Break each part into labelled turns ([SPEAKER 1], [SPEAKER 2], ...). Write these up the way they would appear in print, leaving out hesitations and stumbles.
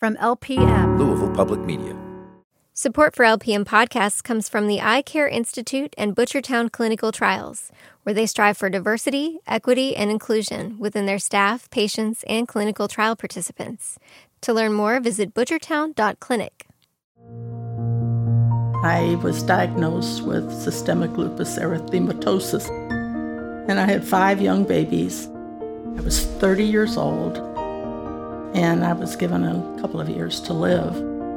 [SPEAKER 1] From LPM,
[SPEAKER 2] Louisville Public Media.
[SPEAKER 3] Support for LPM podcasts comes from the Eye Care Institute and Butchertown Clinical Trials, where they strive for diversity, equity, and inclusion within their staff, patients, and clinical trial participants. To learn more, visit butchertown.clinic.
[SPEAKER 4] I was diagnosed with systemic lupus erythematosus, and I had 5 young babies. I was 30 years old, and I was given a couple of years to live.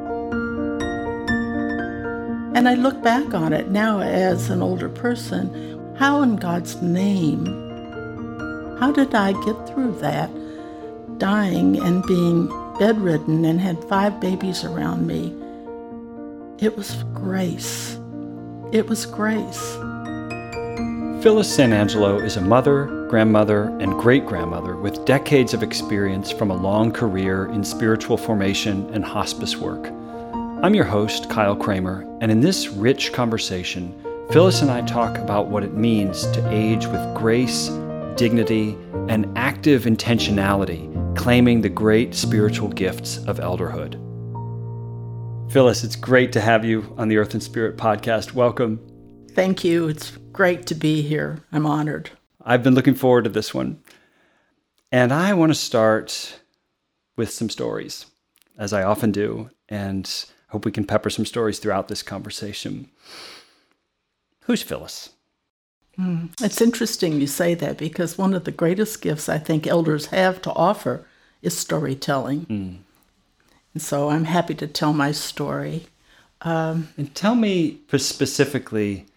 [SPEAKER 4] And I look back on it now as an older person. How in God's name, how did I get through that, dying and being bedridden and had 5 babies around me? It was grace. It was grace.
[SPEAKER 5] Phyllis Sanangelo is a mother, grandmother, and great-grandmother with decades of experience from a long career in spiritual formation and hospice work. I'm your host, Kyle Kramer, and in this rich conversation, Phyllis and I talk about what it means to age with grace, dignity, and active intentionality, claiming the great spiritual gifts of elderhood. Phyllis, it's great to have you on the Earth and Spirit podcast. Welcome.
[SPEAKER 4] Thank you. It's great to be here. I'm honored.
[SPEAKER 5] I've been looking forward to this one. And I want to start with some stories, as I often do, and hope we can pepper some stories throughout this conversation. Who's Phyllis?
[SPEAKER 4] It's interesting you say that, because one of the greatest gifts I think elders have to offer is storytelling. And so I'm happy to tell my story.
[SPEAKER 5] And tell me specifically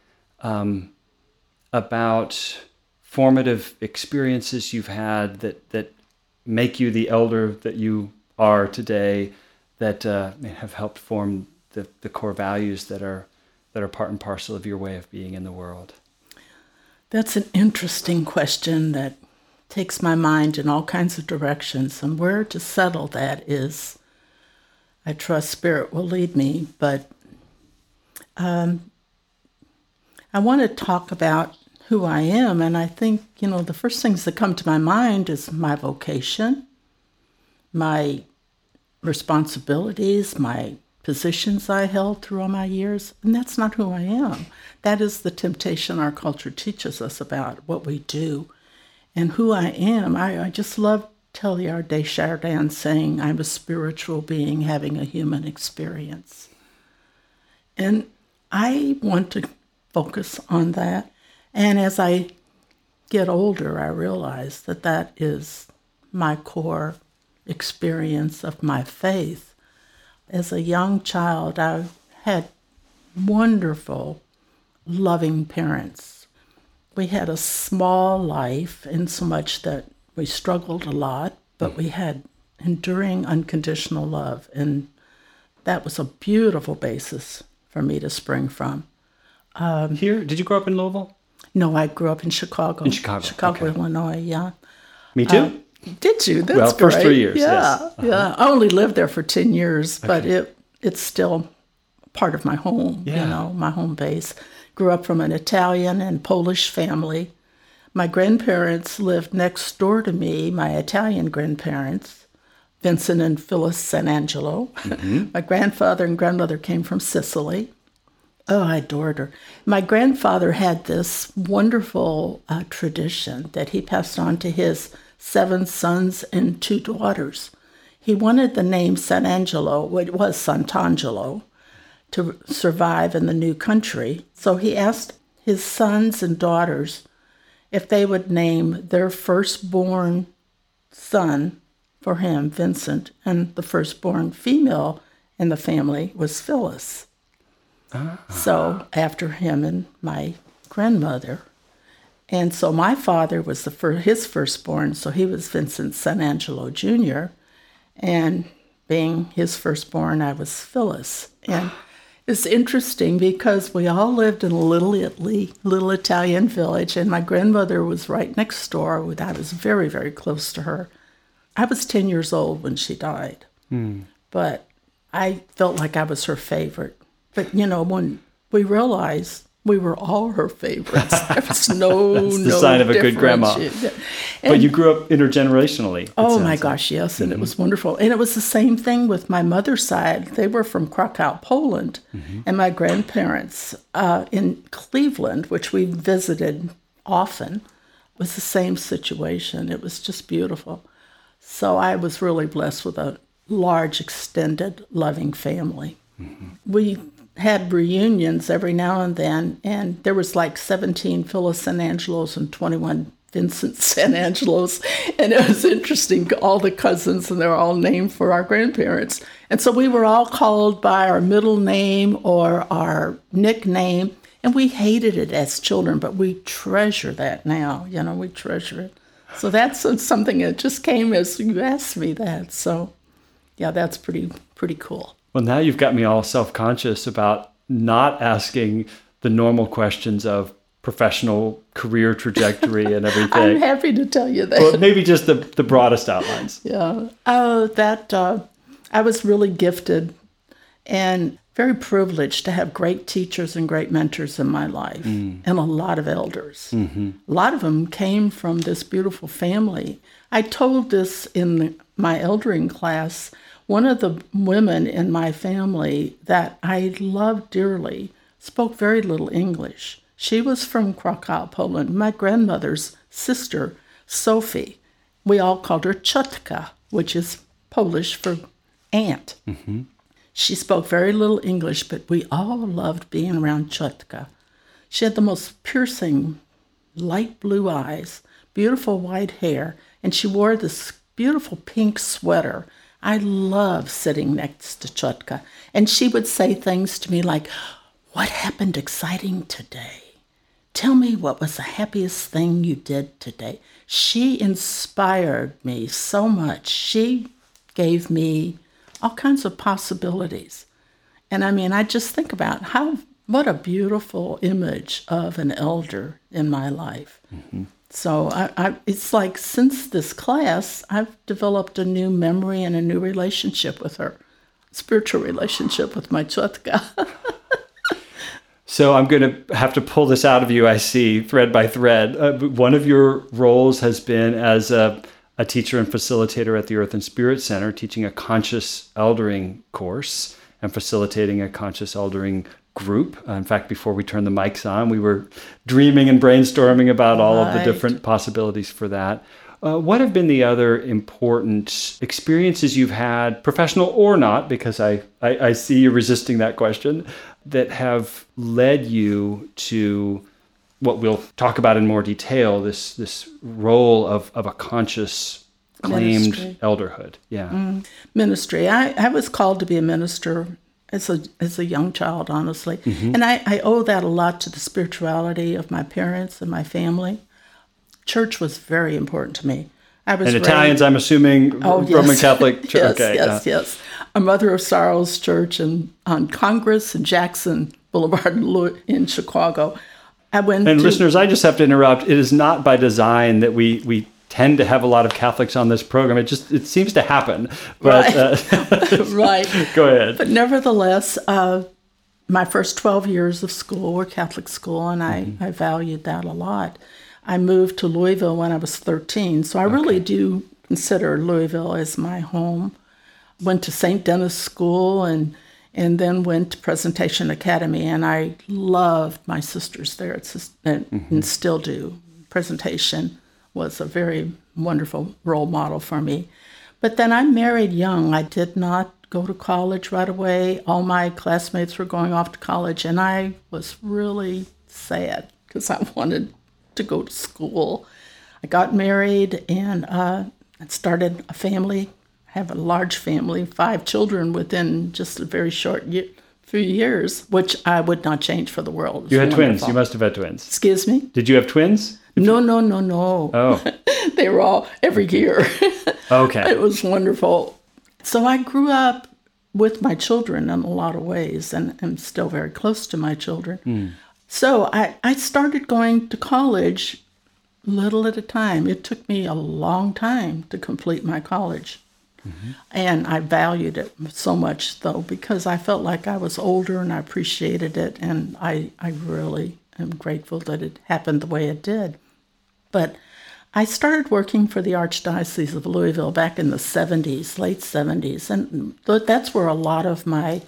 [SPEAKER 5] about formative experiences you've had that make you the elder that you are today, that have helped form the core values that are part and parcel of your way of being in the world.
[SPEAKER 4] That's an interesting question that takes my mind in all kinds of directions. And where to settle that is, I trust Spirit will lead me. But I want to talk about who I am. And I think, the first things that come to my mind is my vocation, my responsibilities, my positions I held through all my years, and that's not who I am. That is the temptation our culture teaches us about what we do. And who I am, I just love Teilhard de Chardin saying, I'm a spiritual being having a human experience. And I want to focus on that. And as I get older, I realize that that is my core experience of my faith. As a young child, I had wonderful, loving parents. We had a small life in so much that we struggled a lot, but we had enduring, unconditional love. And that was a beautiful basis for me to spring from.
[SPEAKER 5] Here? Did you grow up in Louisville?
[SPEAKER 4] No, I grew up in Chicago.
[SPEAKER 5] In Chicago.
[SPEAKER 4] Chicago,
[SPEAKER 5] okay.
[SPEAKER 4] Illinois, yeah.
[SPEAKER 5] Me too?
[SPEAKER 4] Did you? That's
[SPEAKER 5] first
[SPEAKER 4] great.
[SPEAKER 5] 3 years,
[SPEAKER 4] yeah,
[SPEAKER 5] yes.
[SPEAKER 4] Yeah. I only lived there for 10 years, but
[SPEAKER 5] Okay.
[SPEAKER 4] it's still part of my home,
[SPEAKER 5] Yeah.
[SPEAKER 4] my home base. Grew up from an Italian and Polish family. My grandparents lived next door to me, my Italian grandparents, Vincent and Phyllis Sanangelo. Mm-hmm. My grandfather and grandmother came from Sicily. Oh, I adored her. My grandfather had this wonderful tradition that he passed on to his 7 sons and 2 daughters. He wanted the name Sanangelo, it was Sant'Angelo, to survive in the new country. So he asked his sons and daughters if they would name their firstborn son for him, Vincent, and the firstborn female in the family was Phyllis. So after him and my grandmother. And so my father was his firstborn, so he was Vincent Sanangelo Jr., and being his firstborn, I was Phyllis. And it's interesting because we all lived in Little Italy, little Italian village, and my grandmother was right next door. I was very, very close to her. I was 10 years old when she died, but I felt like I was her favorite. But, when we realized We were all her favorites. There was no
[SPEAKER 5] That's the sign of a good grandma. But you grew up intergenerationally.
[SPEAKER 4] Oh my gosh, yes, and it was wonderful. And it was the same thing with my mother's side. They were from Krakow, Poland, and my grandparents in Cleveland, which we visited often, was the same situation. It was just beautiful. So I was really blessed with a large, extended, loving family. We had reunions every now and then, and there was like 17 Phyllis San Angelos and 21 Vincent San Angelos, and it was interesting, all the cousins, and they were all named for our grandparents. And so we were all called by our middle name or our nickname, and we hated it as children, but we treasure that now, we treasure it. So that's something that just came as you asked me that. So yeah, that's pretty cool.
[SPEAKER 5] Well, now you've got me all self-conscious about not asking the normal questions of professional career trajectory and everything.
[SPEAKER 4] I'm happy to tell you that.
[SPEAKER 5] Well, maybe just the broadest outlines.
[SPEAKER 4] Yeah. I was really gifted and very privileged to have great teachers and great mentors in my life, and a lot of elders. A lot of them came from this beautiful family. I told this in my eldering class. One of the women in my family that I loved dearly spoke very little English. She was from Krakow, Poland. My grandmother's sister, Sophie, we all called her Ciotka, which is Polish for aunt. She spoke very little English, but we all loved being around Ciotka. She had the most piercing light blue eyes, beautiful white hair, and she wore this beautiful pink sweater. I love sitting next to Ciotka, and she would say things to me like, "What happened exciting today? Tell me what was the happiest thing you did today." She inspired me so much. She gave me all kinds of possibilities. And I just think about what a beautiful image of an elder in my life. So it's like since this class, I've developed a new memory and a new relationship with her, spiritual relationship with my Ciotka.
[SPEAKER 5] So I'm going to have to pull this out of you, I see, thread by thread. One of your roles has been as a teacher and facilitator at the Earth and Spirit Center, teaching a conscious eldering course and facilitating a conscious eldering group. In fact, before we turned the mics on, we were dreaming and brainstorming about all of the different possibilities for that. What have been the other important experiences you've had, professional or not, because I see you resisting that question, that have led you to what we'll talk about in more detail, this role of a conscious, claimed ministry. Elderhood? Yeah.
[SPEAKER 4] Ministry. I was called to be a minister as a young child, honestly. And I owe that a lot to the spirituality of my parents and my family. Church was very important to me. And
[SPEAKER 5] Italians, I'm assuming, Roman Catholic Church.
[SPEAKER 4] Yes. A Mother of Sorrows Church on Congress and Jackson Boulevard in Chicago.
[SPEAKER 5] Listeners, I just have to interrupt. It is not by design that we tend to have a lot of Catholics on this program. It seems to happen. But,
[SPEAKER 4] right.
[SPEAKER 5] Go ahead.
[SPEAKER 4] But nevertheless, my first 12 years of school were Catholic school, and I valued that a lot. I moved to Louisville when I was 13, so I really do consider Louisville as my home. Went to St. Denis School and then went to Presentation Academy, and I loved my sisters there and still do. Presentation was a very wonderful role model for me. But then I married young. I did not go to college right away. All my classmates were going off to college, and I was really sad because I wanted to go to school. I got married and started a family. I have a large family, 5 children within just a very short few years, which I would not change for the world.
[SPEAKER 5] You had twins. You must have had twins.
[SPEAKER 4] Excuse me?
[SPEAKER 5] Did you have twins?
[SPEAKER 4] No.
[SPEAKER 5] Oh.
[SPEAKER 4] They were all every year.
[SPEAKER 5] Okay.
[SPEAKER 4] It was wonderful. So I grew up with my children in a lot of ways, and I'm still very close to my children. So I started going to college little at a time. It took me a long time to complete my college. And I valued it so much, though, because I felt like I was older and I appreciated it. And I really am grateful that it happened the way it did. But I started working for the Archdiocese of Louisville back in the 70s, late 70s. And that's where a lot of my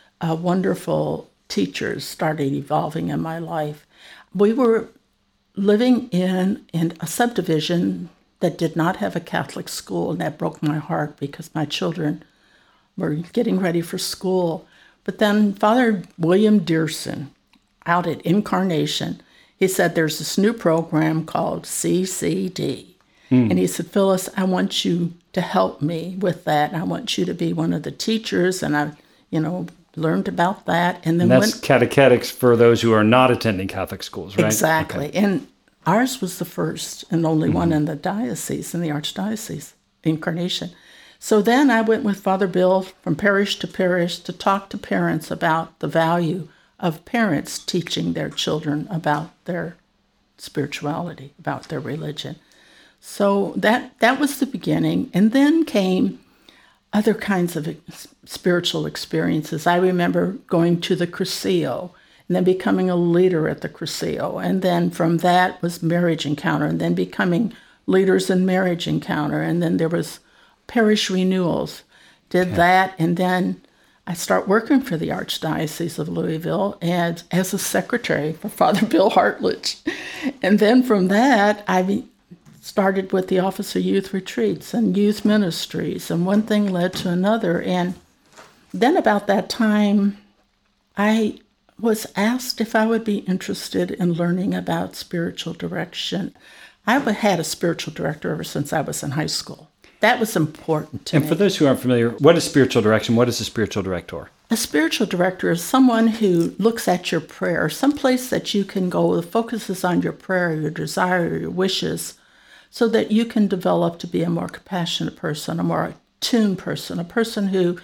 [SPEAKER 4] wonderful teachers started evolving in my life. We were living in a subdivision that did not have a Catholic school, and that broke my heart because my children were getting ready for school. But then Father William Dearson, out at Incarnation, he said, there's this new program called CCD. And he said, Phyllis, I want you to help me with that. I want you to be one of the teachers. And I, learned about that. And then
[SPEAKER 5] that's catechetics for those who are not attending Catholic schools, right?
[SPEAKER 4] Exactly. Okay. And ours was the first and only one in the diocese, in the Archdiocese, Incarnation. So then I went with Father Bill from parish to parish to talk to parents about the value of parents teaching their children about their spirituality, about their religion. So that was the beginning. And then came other kinds of spiritual experiences. I remember going to the Crucio and then becoming a leader at the Crucio. And then from that was Marriage Encounter, and then becoming leaders in Marriage Encounter. And then there was parish renewals, did that. And then I start working for the Archdiocese of Louisville and as a secretary for Father Bill Hartledge. And then from that, I started with the Office of Youth Retreats and youth ministries, and one thing led to another. And then about that time, I was asked if I would be interested in learning about spiritual direction. I had a spiritual director ever since I was in high school. That was important to me.
[SPEAKER 5] And for those who aren't familiar, what is spiritual direction? What is a spiritual director?
[SPEAKER 4] A spiritual director is someone who looks at your prayer, someplace that you can go that focuses on your prayer, your desire, your wishes, so that you can develop to be a more compassionate person, a more attuned person, a person who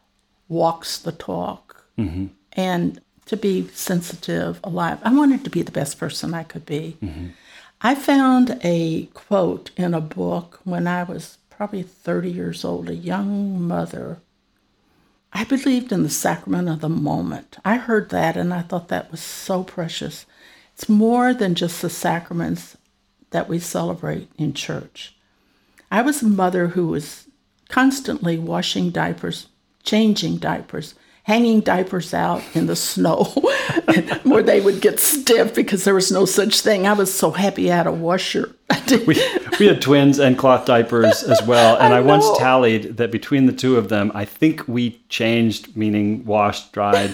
[SPEAKER 4] walks the talk, and to be sensitive, alive. I wanted to be the best person I could be. I found a quote in a book when I was probably 30 years old, a young mother. I believed in the sacrament of the moment. I heard that and I thought that was so precious. It's more than just the sacraments that we celebrate in church. I was a mother who was constantly washing diapers, changing diapers, hanging diapers out in the snow where they would get stiff because there was no such thing. I was so happy I had a washer.
[SPEAKER 5] We had twins and cloth diapers as well. And I once tallied that between the two of them, I think we changed, meaning washed, dried,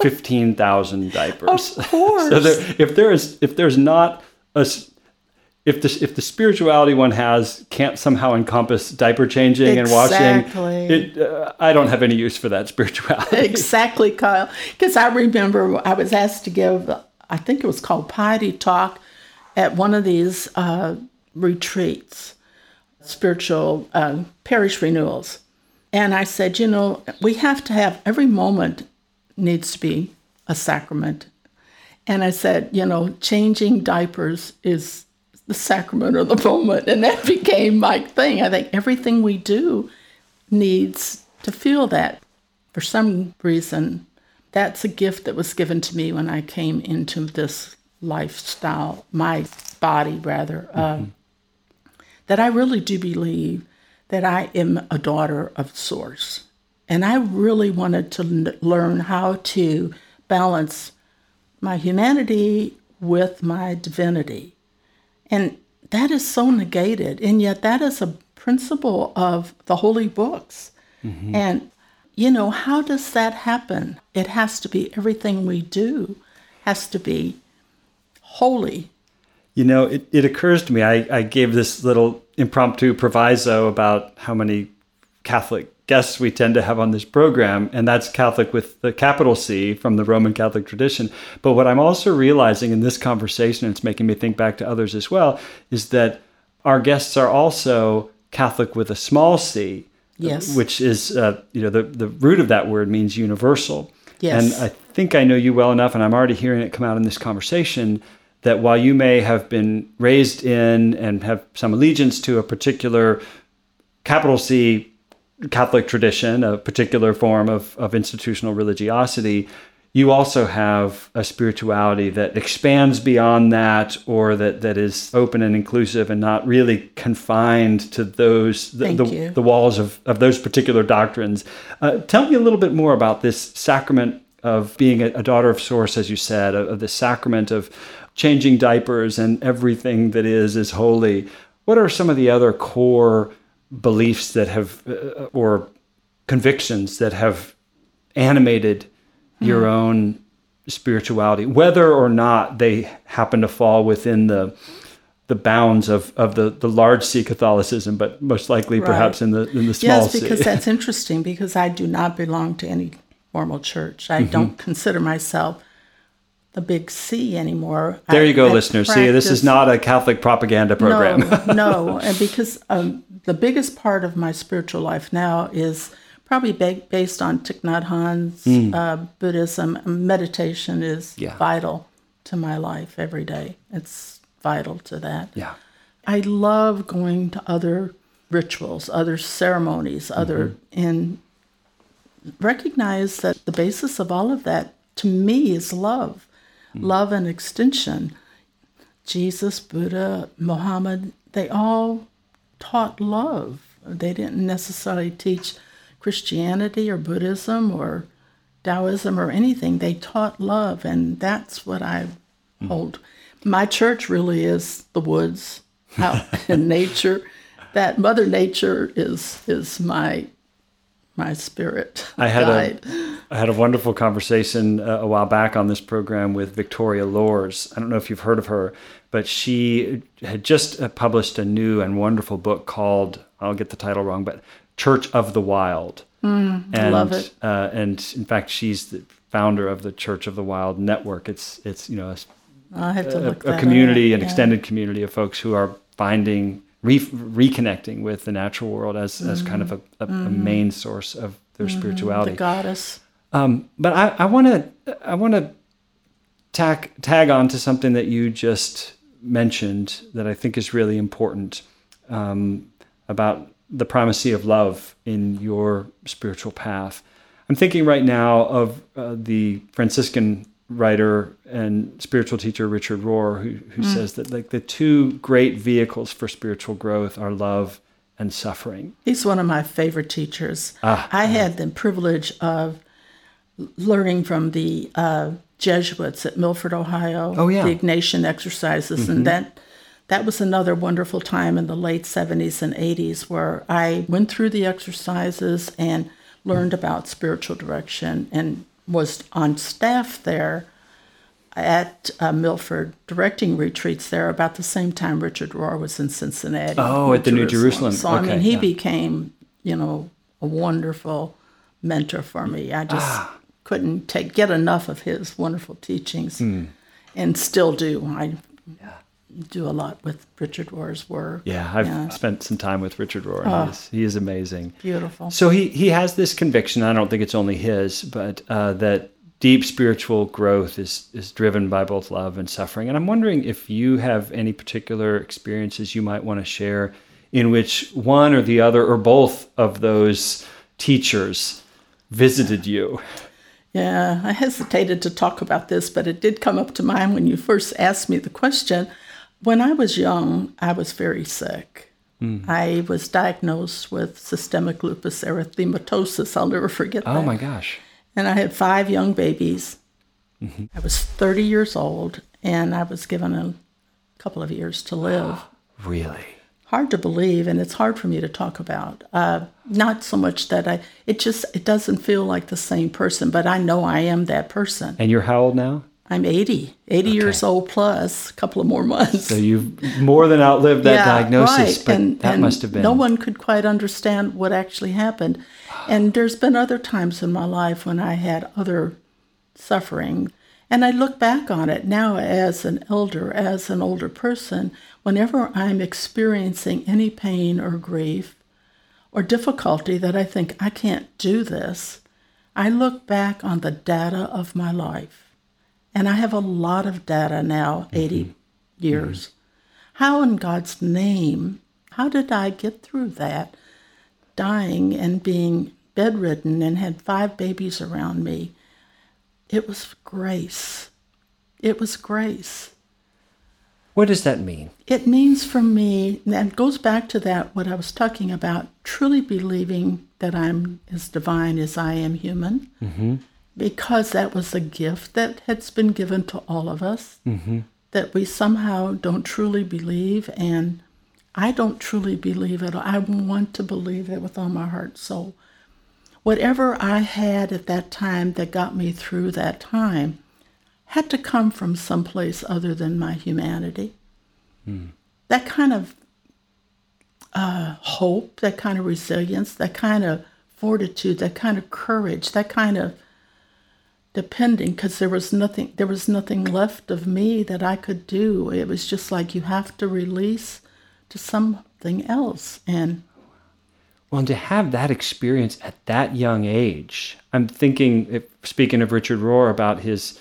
[SPEAKER 5] 15,000 diapers.
[SPEAKER 4] Of course.
[SPEAKER 5] So if the spirituality one can't somehow encompass diaper changing and washing, I don't have any use for that spirituality.
[SPEAKER 4] Exactly, Kyle. Because I remember I was asked to give, I think it was called Piety Talk, at one of these retreats, spiritual parish renewals. And I said, we have to have, every moment needs to be a sacrament. And I said, changing diapers is the sacrament of the moment. And that became my thing. I think everything we do needs to feel that. For some reason, that's a gift that was given to me when I came into this lifestyle, my body rather, that I really do believe that I am a daughter of Source. And I really wanted to learn how to balance my humanity with my divinity. And that is so negated, and yet that is a principle of the holy books. And, how does that happen? It has to be, everything we do has to be holy.
[SPEAKER 5] It occurs to me, I gave this little impromptu proviso about how many Catholic guests we tend to have on this program, and that's Catholic with the capital C from the Roman Catholic tradition. But what I'm also realizing in this conversation, and it's making me think back to others as well, is that our guests are also Catholic with a small c,
[SPEAKER 4] yes,
[SPEAKER 5] which is, the root of that word means universal.
[SPEAKER 4] Yes.
[SPEAKER 5] And I think I know you well enough, and I'm already hearing it come out in this conversation, that while you may have been raised in and have some allegiance to a particular capital C Catholic tradition, a particular form of institutional religiosity, you also have a spirituality that expands beyond that, or that is open and inclusive and not really confined to those the walls of those particular doctrines. Tell me a little bit more about this sacrament of being a daughter of Source, as you said, of the sacrament of changing diapers and everything that is holy. What are some of the other core beliefs that have, or convictions that have animated your own spirituality, whether or not they happen to fall within the bounds of the large C Catholicism, but most likely perhaps in the small C?
[SPEAKER 4] Yes, because that's interesting, because I do not belong to any formal church. I don't consider myself the big C anymore.
[SPEAKER 5] There you go, listeners. See, this is not a Catholic propaganda program.
[SPEAKER 4] No, and because the biggest part of my spiritual life now is probably based on Thich Nhat Hanh's Buddhism. Meditation is vital to my life every day. It's vital to that.
[SPEAKER 5] Yeah,
[SPEAKER 4] I love going to other rituals, other ceremonies, and recognize that the basis of all of that, to me, is love. Love and extension. Jesus, Buddha, Muhammad, they all taught love. They didn't necessarily teach Christianity or Buddhism or Taoism or anything. They taught love, and that's what I hold. My church really is the woods, out in nature. That Mother Nature is my spirit guide.
[SPEAKER 5] I had a wonderful conversation a while back on this program with Victoria Lors. I don't know if you've heard of her, but she had just published a new and wonderful book called, I'll get the title wrong, but Church of the Wild.
[SPEAKER 4] I love it.
[SPEAKER 5] And in fact, she's the founder of the Church of the Wild network. It's
[SPEAKER 4] I have to look that
[SPEAKER 5] a community,
[SPEAKER 4] up.
[SPEAKER 5] An extended community of folks who are finding, reconnecting with the natural world as kind of a main source of their spirituality.
[SPEAKER 4] The goddess.
[SPEAKER 5] But I want to tag on to something that you just mentioned that I think is really important about the primacy of love in your spiritual path. I'm thinking right now of the Franciscan writer and spiritual teacher Richard Rohr, who says that like the two great vehicles for spiritual growth are love and suffering.
[SPEAKER 4] He's one of my favorite teachers. I had the privilege of learning from the Jesuits at Milford, Ohio, the Ignatian exercises, and that was another wonderful time in the late 70s and 80s where I went through the exercises and learned about spiritual direction and was on staff there at Milford, directing retreats there about the same time Richard Rohr was in Cincinnati.
[SPEAKER 5] Oh, at the New Jerusalem.
[SPEAKER 4] So, I mean, he became, a wonderful mentor for me. I just couldn't get enough of his wonderful teachings and still do. I do a lot with Richard Rohr's work.
[SPEAKER 5] Yeah, I've spent some time with Richard Rohr. And he is amazing.
[SPEAKER 4] Beautiful.
[SPEAKER 5] So he has this conviction, I don't think it's only his, but that deep spiritual growth is driven by both love and suffering. And I'm wondering if you have any particular experiences you might want to share in which one or the other or both of those teachers visited you.
[SPEAKER 4] Yeah, I hesitated to talk about this, but it did come up to mind when you first asked me the question. When I was young, I was very sick. I was diagnosed with systemic lupus erythematosus. I'll never forget that.
[SPEAKER 5] Oh, my gosh.
[SPEAKER 4] And I had 5 young babies. I was 30 years old, and I was given a couple of years to live.
[SPEAKER 5] Really?
[SPEAKER 4] Hard to believe, and it's hard for me to talk about. Not so much that it doesn't feel like the same person, but I know I am that person.
[SPEAKER 5] And you're how old now?
[SPEAKER 4] I'm 80 years old plus a couple of more months.
[SPEAKER 5] So you've more than outlived that diagnosis,
[SPEAKER 4] right.
[SPEAKER 5] but that must have been.
[SPEAKER 4] No one could quite understand what actually happened. And there's been other times in my life when I had other suffering. And I look back on it now as an elder, as an older person, whenever I'm experiencing any pain or grief or difficulty that I think I can't do this, I look back on the data of my life. And I have a lot of data now, 80 years. How in God's name, how did I get through that? dying and being bedridden and had 5 babies around me, it was grace. It was grace.
[SPEAKER 5] What does that mean?
[SPEAKER 4] It means for me, and it goes back to that, what I was talking about, truly believing that I'm as divine as I am human, because that was a gift that has been given to all of us, that we somehow don't truly believe, and I don't truly believe it. I want to believe it with all my heart and soul. Whatever I had at that time that got me through that time had to come from someplace other than my humanity. That kind of hope, that kind of resilience, that kind of fortitude, that kind of courage, that kind of depending, because there was nothing left of me that I could do. It was just like you have to release to something else. And
[SPEAKER 5] to have that experience at that young age, I'm thinking, speaking of Richard Rohr, about his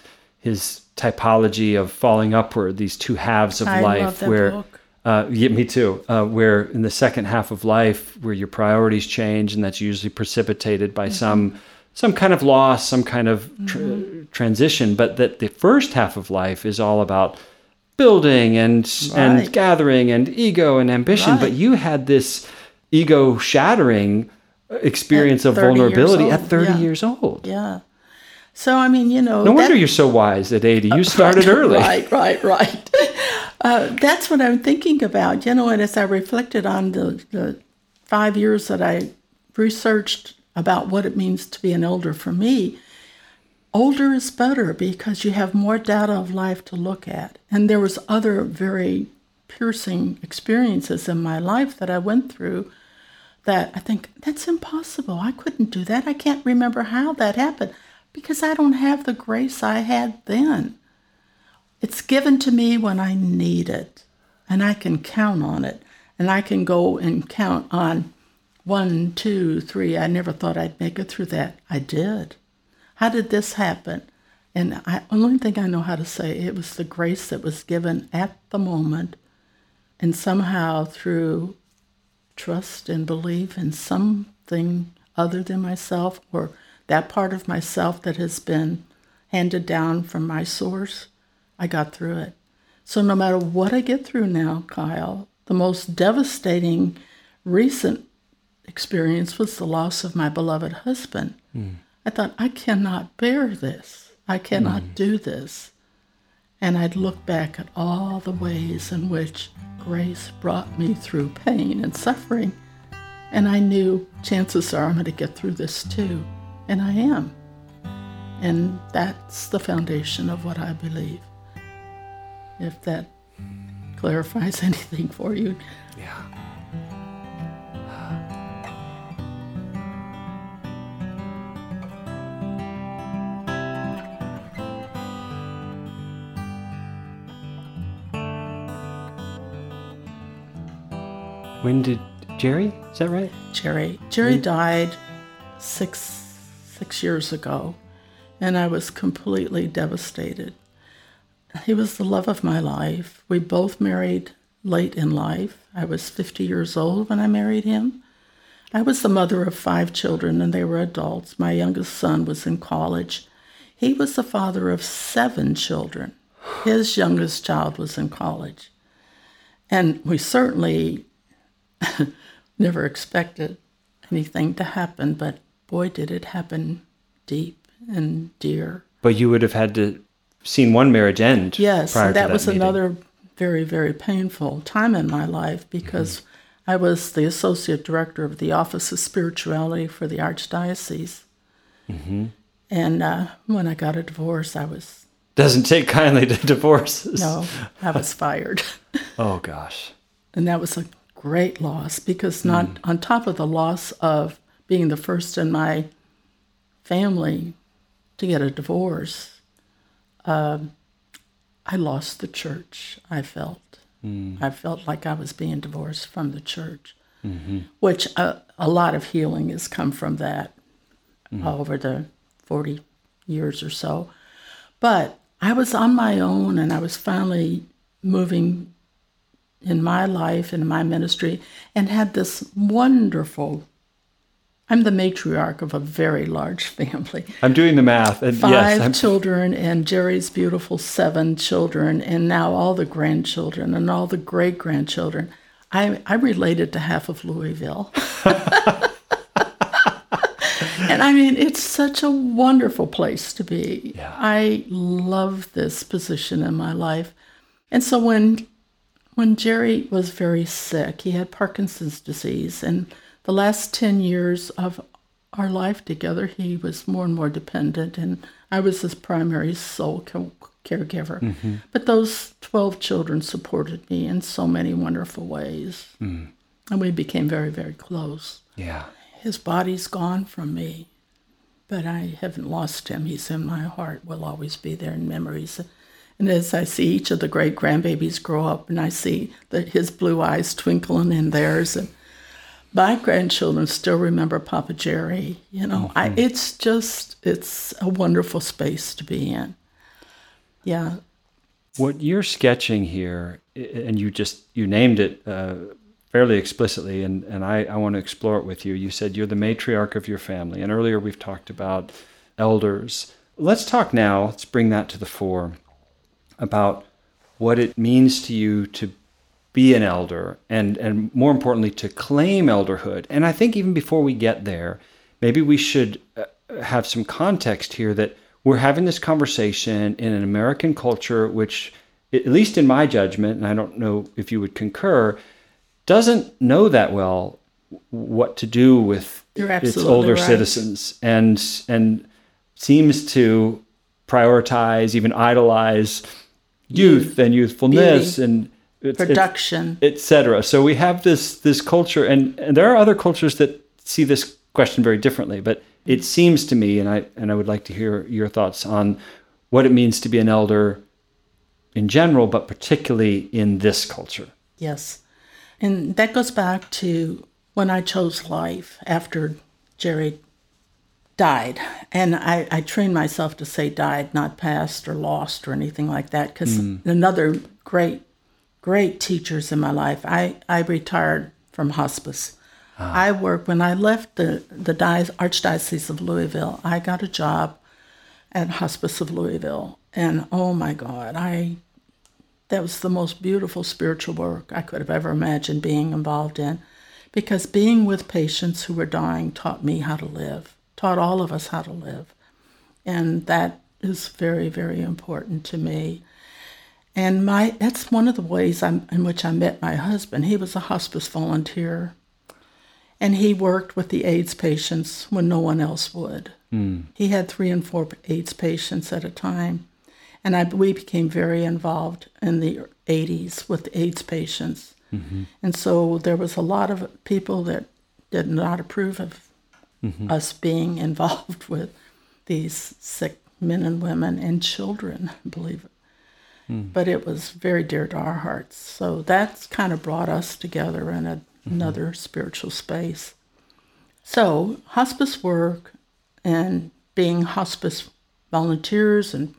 [SPEAKER 5] typology of falling upward, these 2 halves of life.
[SPEAKER 4] Love that
[SPEAKER 5] where
[SPEAKER 4] book.
[SPEAKER 5] Yeah, me too. Where in the second half of life, where your priorities change, and that's usually precipitated by some kind of loss, some kind of transition, but that the first half of life is all about building and gathering and ego and ambition. But you had this ego-shattering experience of vulnerability at 30 years old.
[SPEAKER 4] Yeah. So, I mean,
[SPEAKER 5] no wonder you're so wise at 80. You started early.
[SPEAKER 4] Right. That's what I'm thinking about, and as I reflected on the 5 years that I researched about what it means to be an elder for me, older is better because you have more data of life to look at. And there was other very piercing experiences in my life that I went through that I think, that's impossible. I couldn't do that. I can't remember how that happened because I don't have the grace I had then. It's given to me when I need it, and I can count on it. And I can go and count on 1, 2, 3. I never thought I'd make it through that. I did. How did this happen? And the only thing I know how to say, it was the grace that was given at the moment, and somehow through trust and belief in something other than myself, or that part of myself that has been handed down from my source, I got through it. So no matter what I get through now, Kyle, the most devastating recent experience was the loss of my beloved husband. I thought, I cannot bear this. I cannot do this. And I'd look back at all the ways in which grace brought me through pain and suffering. And I knew chances are I'm going to get through this too. And I am. And that's the foundation of what I believe. If that clarifies anything for you.
[SPEAKER 5] Yeah. When did Jerry? Is that right?
[SPEAKER 4] Jerry died six years ago, and I was completely devastated. He was the love of my life. We both married late in life. I was 50 years old when I married him. I was the mother of 5 children, and they were adults. My youngest son was in college. He was the father of 7 children. His youngest child was in college. And we certainly never expected anything to happen, but boy, did it happen deep and dear.
[SPEAKER 5] But you would have had to seen one marriage end.
[SPEAKER 4] Yes,
[SPEAKER 5] prior
[SPEAKER 4] that
[SPEAKER 5] to
[SPEAKER 4] was
[SPEAKER 5] meeting.
[SPEAKER 4] another very, very painful time in my life because I was the associate director of the Office of Spirituality for the Archdiocese. And when I got a divorce, I was...
[SPEAKER 5] Doesn't take kindly to divorces.
[SPEAKER 4] No, I was fired.
[SPEAKER 5] Oh, gosh.
[SPEAKER 4] And that was a great loss because not on top of the loss of being the first in my family to get a divorce, I lost the church, I felt. I felt like I was being divorced from the church, which a lot of healing has come from that over the 40 years or so. But I was on my own, and I was finally moving in my life and my ministry, and had this wonderful I'm the matriarch of a very large family.
[SPEAKER 5] I'm doing the math. And
[SPEAKER 4] 5 children, and Jerry's beautiful 7 children, and now all the grandchildren and all the great-grandchildren. I related to half of Louisville. And I mean, it's such a wonderful place to be.
[SPEAKER 5] Yeah.
[SPEAKER 4] I love this position in my life. And so when Jerry was very sick, he had Parkinson's disease, and the last 10 years of our life together, he was more and more dependent, and I was his primary sole caregiver. Mm-hmm. But those 12 children supported me in so many wonderful ways. Mm. And we became very, very close.
[SPEAKER 5] Yeah.
[SPEAKER 4] His body's gone from me, but I haven't lost him. He's in my heart, will always be there in memories. And as I see each of the great-grandbabies grow up, and I see his blue eyes twinkling in theirs, and my grandchildren still remember Papa Jerry. You know, mm-hmm. It's a wonderful space to be in. Yeah.
[SPEAKER 5] What you're sketching here, and you named it fairly explicitly, and I want to explore it with you. You said you're the matriarch of your family, and earlier we've talked about elders. Let's talk now, let's bring that to the fore, about what it means to you to be an elder, and more importantly, to claim elderhood. And I think even before we get there, maybe we should have some context here that we're having this conversation in an American culture which, at least in my judgment, and I don't know if you would concur, doesn't know that well what to do with its older citizens, and seems to prioritize, even idolize youth and youthfulness, beauty, and
[SPEAKER 4] production,
[SPEAKER 5] etc. So we have this culture, and there are other cultures that see this question very differently. But it seems to me, and I would like to hear your thoughts on what it means to be an elder in general, but particularly in this culture.
[SPEAKER 4] Yes, and that goes back to when I chose life after Jerry died. And I trained myself to say died, not passed or lost or anything like that, because another great teachers in my life, I retired from hospice. I worked, when I left the Archdiocese of Louisville, I got a job at Hospice of Louisville. And oh my God, that was the most beautiful spiritual work I could have ever imagined being involved in, because being with patients who were dying taught me how to live, taught all of us how to live. And that is very, very important to me. And that's one of the ways in which I met my husband. He was a hospice volunteer, and he worked with the AIDS patients when no one else would. Mm. He had 3 and 4 AIDS patients at a time. And we became very involved in the 80s with AIDS patients. Mm-hmm. And so there was a lot of people that did not approve of us being involved with these sick men and women and children, believe it. But it was very dear to our hearts. So that's kind of brought us together in another spiritual space. So hospice work and being hospice volunteers, and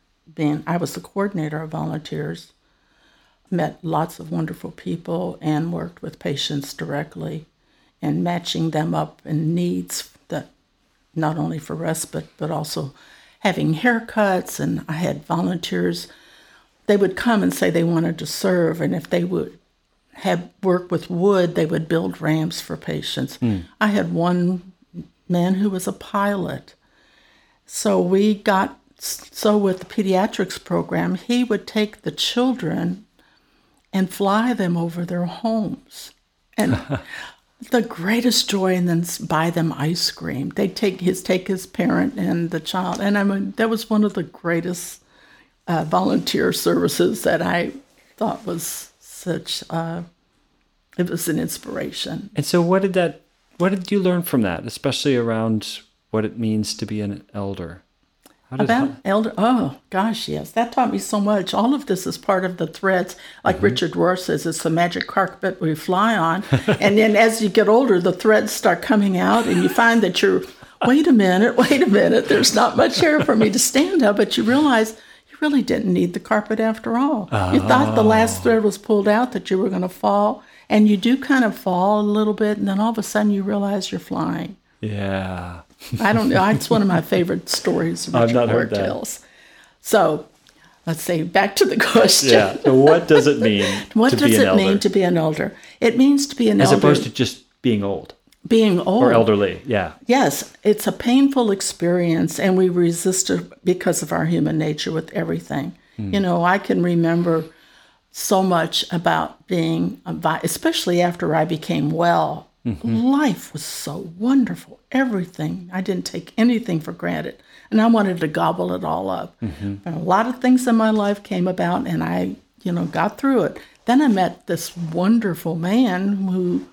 [SPEAKER 4] I was the coordinator of volunteers, met lots of wonderful people and worked with patients directly and matching them up in needs that not only for respite, but also having haircuts. And I had volunteers. They would come and say they wanted to serve, and if they would have work with wood, they would build ramps for patients. I had one man who was a pilot. So with the pediatrics program, he would take the children and fly them over their homes. And the greatest joy, and then buy them ice cream. They'd take his parent and the child. And I mean, that was one of the greatest volunteer services that I thought was it was an inspiration.
[SPEAKER 5] And so what did you learn from that, especially around what it means to be an elder?
[SPEAKER 4] Elder? Oh, gosh, yes. That taught me so much. All of this is part of the threads. Like Richard Rohr says, it's the magic carpet we fly on. And then as you get older, the threads start coming out, and you find that wait a minute, there's not much here for me to stand up, but you realize you really didn't need the carpet after all. You thought the last thread was pulled out, that you were going to fall, and you do kind of fall a little bit, and then all of a sudden you realize you're flying.
[SPEAKER 5] Yeah.
[SPEAKER 4] I don't know. It's one of my favorite stories Richard
[SPEAKER 5] I've not heard
[SPEAKER 4] Rohr
[SPEAKER 5] that.
[SPEAKER 4] tells. So let's say back to the question.
[SPEAKER 5] Yeah. So what does it mean
[SPEAKER 4] What
[SPEAKER 5] to
[SPEAKER 4] does
[SPEAKER 5] be an
[SPEAKER 4] it
[SPEAKER 5] elder?
[SPEAKER 4] mean to be an elder? It means to be an
[SPEAKER 5] As
[SPEAKER 4] elder.
[SPEAKER 5] opposed to just being old
[SPEAKER 4] being old.
[SPEAKER 5] or elderly. Yeah.
[SPEAKER 4] Yes, it's a painful experience, and we resist it because of our human nature with everything. You know, I can remember so much about being, especially after I became well. Life was so wonderful. Everything. I didn't take anything for granted, and I wanted to gobble it all up. And a lot of things in my life came about, and I, got through it. Then I met this wonderful man who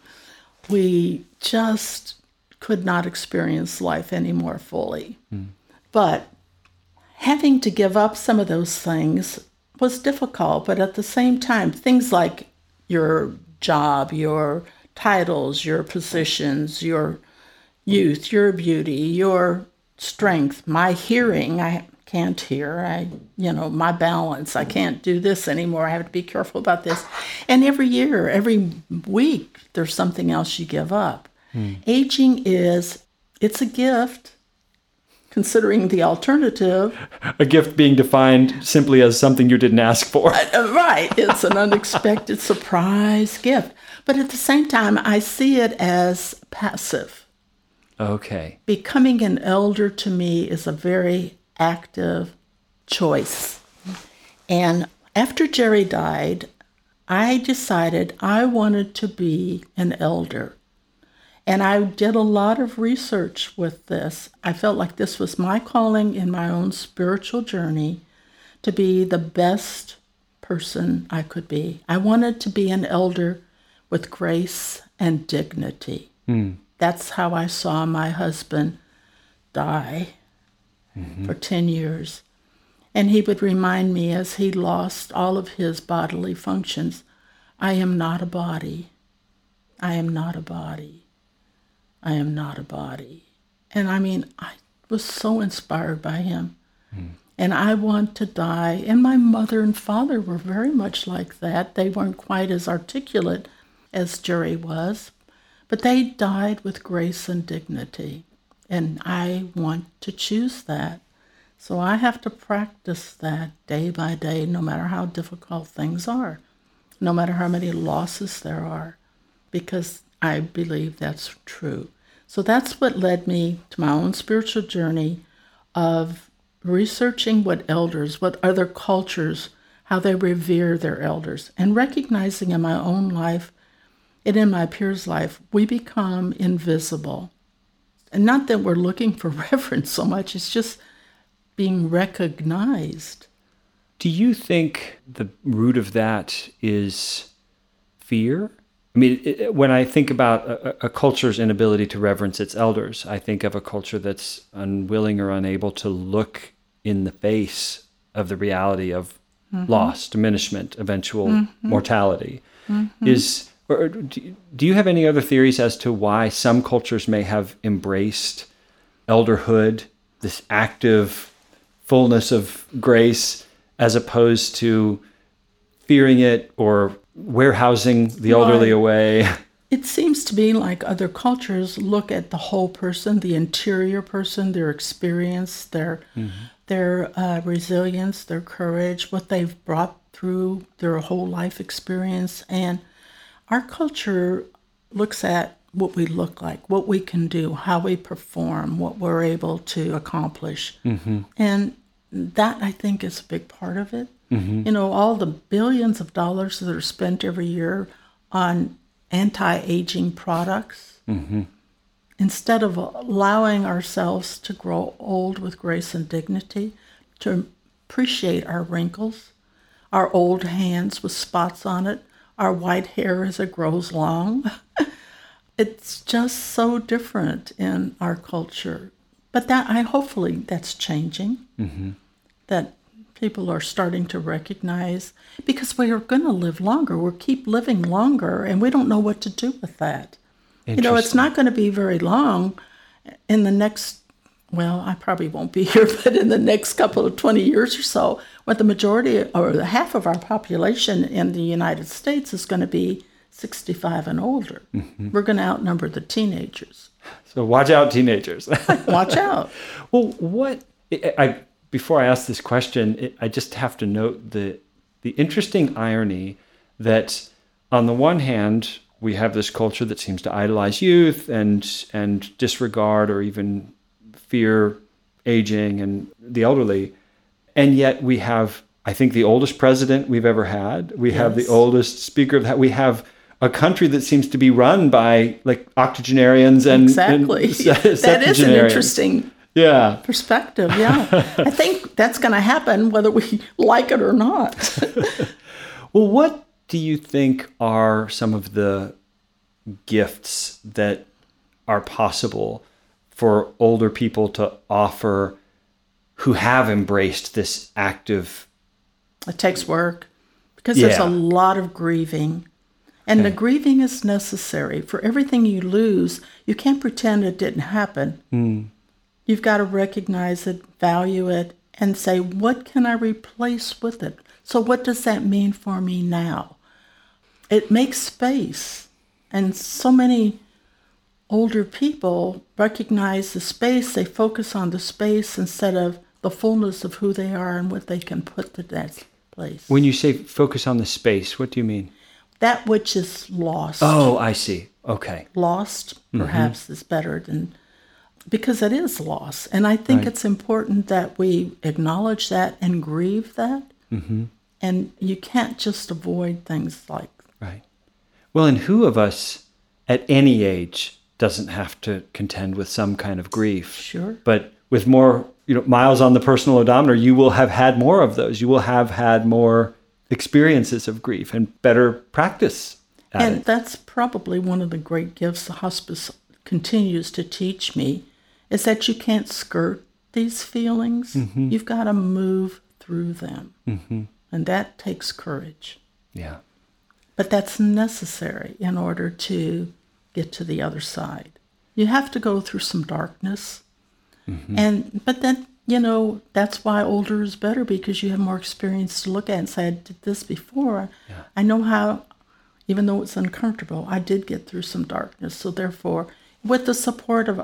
[SPEAKER 4] we just could not experience life any more fully. But having to give up some of those things was difficult. But at the same time, things like your job, your titles, your positions, your youth, your beauty, your strength, my hearing, I can't hear, my balance, I can't do this anymore, I have to be careful about this. And every year, every week, there's something else you give up. Aging it's a gift, considering the alternative.
[SPEAKER 5] A gift being defined simply as something you didn't ask for.
[SPEAKER 4] Right, it's an unexpected surprise gift. But at the same time, I see it as passive.
[SPEAKER 5] Okay.
[SPEAKER 4] Becoming an elder to me is a very active choice. And after Jerry died, I decided I wanted to be an elder. And I did a lot of research with this. I felt like this was my calling in my own spiritual journey to be the best person I could be. I wanted to be an elder with grace and dignity. That's how I saw my husband die for 10 years. And he would remind me as he lost all of his bodily functions, I am not a body. I am not a body. I am not a body. And I was so inspired by him. And I want to die. And my mother and father were very much like that. They weren't quite as articulate as Jerry was, but they died with grace and dignity. And I want to choose that. So I have to practice that day by day, no matter how difficult things are, no matter how many losses there are, because I believe that's true. So that's what led me to my own spiritual journey of researching what other cultures, how they revere their elders, and recognizing in my own life and in my peers' life, we become invisible. And not that we're looking for reverence so much, it's just being recognized.
[SPEAKER 5] Do you think the root of that is fear? I mean, when I think about a culture's inability to reverence its elders, I think of a culture that's unwilling or unable to look in the face of the reality of loss, diminishment, eventual mortality. Do you have any other theories as to why some cultures may have embraced elderhood, this active fullness of grace, as opposed to fearing it or warehousing the elderly away?
[SPEAKER 4] It seems to be like other cultures look at the whole person, the interior person, their experience, their resilience, their courage, what they've brought through their whole life experience. And our culture looks at what we look like, what we can do, how we perform, what we're able to accomplish. And that, I think, is a big part of it. All the billions of dollars that are spent every year on anti-aging products, instead of allowing ourselves to grow old with grace and dignity, to appreciate our wrinkles, our old hands with spots on it, our white hair as it grows long. It's just so different in our culture. But hopefully that's changing, that people are starting to recognize, because we are going to live longer. We'll keep living longer, and we don't know what to do with that. It's not going to be very long in the next, I probably won't be here, but in the next couple of 20 years or so, when the majority or the half of our population in the United States is going to be 65 and older. We're going to outnumber the teenagers.
[SPEAKER 5] So watch out, teenagers.
[SPEAKER 4] Watch out.
[SPEAKER 5] Well, before I ask this question, I just have to note the interesting irony that on the one hand, we have this culture that seems to idolize youth and disregard or even fear aging and the elderly. And yet we have, I think, the oldest president we've ever had. We have the oldest speaker of that. We have a country that seems to be run by like octogenarians and
[SPEAKER 4] exactly. That is an interesting perspective. Yeah. I think that's going to happen whether we like it or not.
[SPEAKER 5] Well, what do you think are some of the gifts that are possible for older people to offer who have embraced this active?
[SPEAKER 4] It takes work because there's a lot of grieving. And the grieving is necessary. For everything you lose, you can't pretend it didn't happen. You've got to recognize it, value it, and say, what can I replace with it? So what does that mean for me now? It makes space. And so many older people recognize the space. They focus on the space instead of the fullness of who they are and what they can put to that place.
[SPEAKER 5] When you say focus on the space, what do you mean?
[SPEAKER 4] That which is lost.
[SPEAKER 5] Oh, I see. Okay.
[SPEAKER 4] Lost, perhaps, is better than... Because it is loss. And I think it's important that we acknowledge that and grieve that. And you can't just avoid things like...
[SPEAKER 5] Right. Well, and who of us at any age doesn't have to contend with some kind of grief?
[SPEAKER 4] Sure.
[SPEAKER 5] But with more, miles on the personal odometer, you will have had more of those. You will have had more experiences of grief and better practice at it.
[SPEAKER 4] And that's probably one of the great gifts the hospice continues to teach me, is that you can't skirt these feelings. You've got to move through them. And that takes courage.
[SPEAKER 5] Yeah.
[SPEAKER 4] But that's necessary in order to get to the other side. You have to go through some darkness. But then, that's why older is better, because you have more experience to look at and say, I did this before. I know how, even though it's uncomfortable, I did get through some darkness. So therefore, with the support of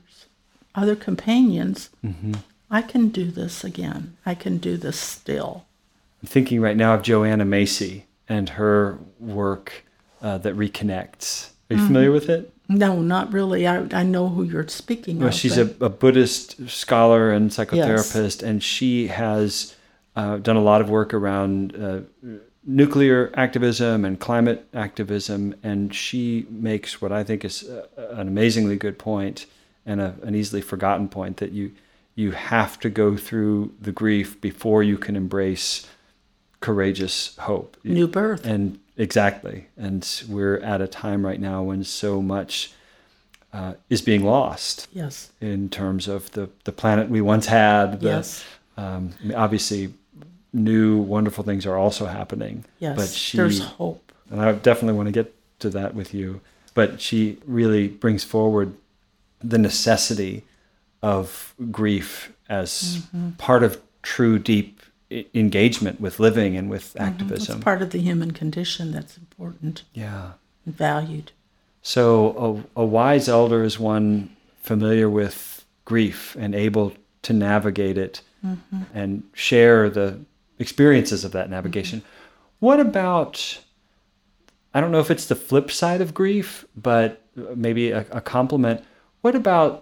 [SPEAKER 4] other companions, I can do this again. I can do this still.
[SPEAKER 5] I'm thinking right now of Joanna Macy and her work that reconnects. Are you familiar with it?
[SPEAKER 4] No, not really. I know who you're speaking of.
[SPEAKER 5] She's a Buddhist scholar and psychotherapist, and she has done a lot of work around nuclear activism and climate activism, and she makes what I think is an amazingly good point and an easily forgotten point, that you have to go through the grief before you can embrace courageous hope.
[SPEAKER 4] New birth.
[SPEAKER 5] And exactly. And we're at a time right now when so much is being lost.
[SPEAKER 4] Yes.
[SPEAKER 5] In terms of the planet we once had.
[SPEAKER 4] Yes.
[SPEAKER 5] Obviously, new wonderful things are also happening.
[SPEAKER 4] Yes,
[SPEAKER 5] but
[SPEAKER 4] there's hope.
[SPEAKER 5] And I definitely want to get to that with you. But she really brings forward the necessity of grief as part of true, deep engagement with living and with activism.
[SPEAKER 4] It's part of the human condition that's important.
[SPEAKER 5] Yeah.
[SPEAKER 4] And valued.
[SPEAKER 5] So a wise elder is one familiar with grief and able to navigate it and share the experiences of that navigation. What about, I don't know if it's the flip side of grief, but maybe a compliment. What about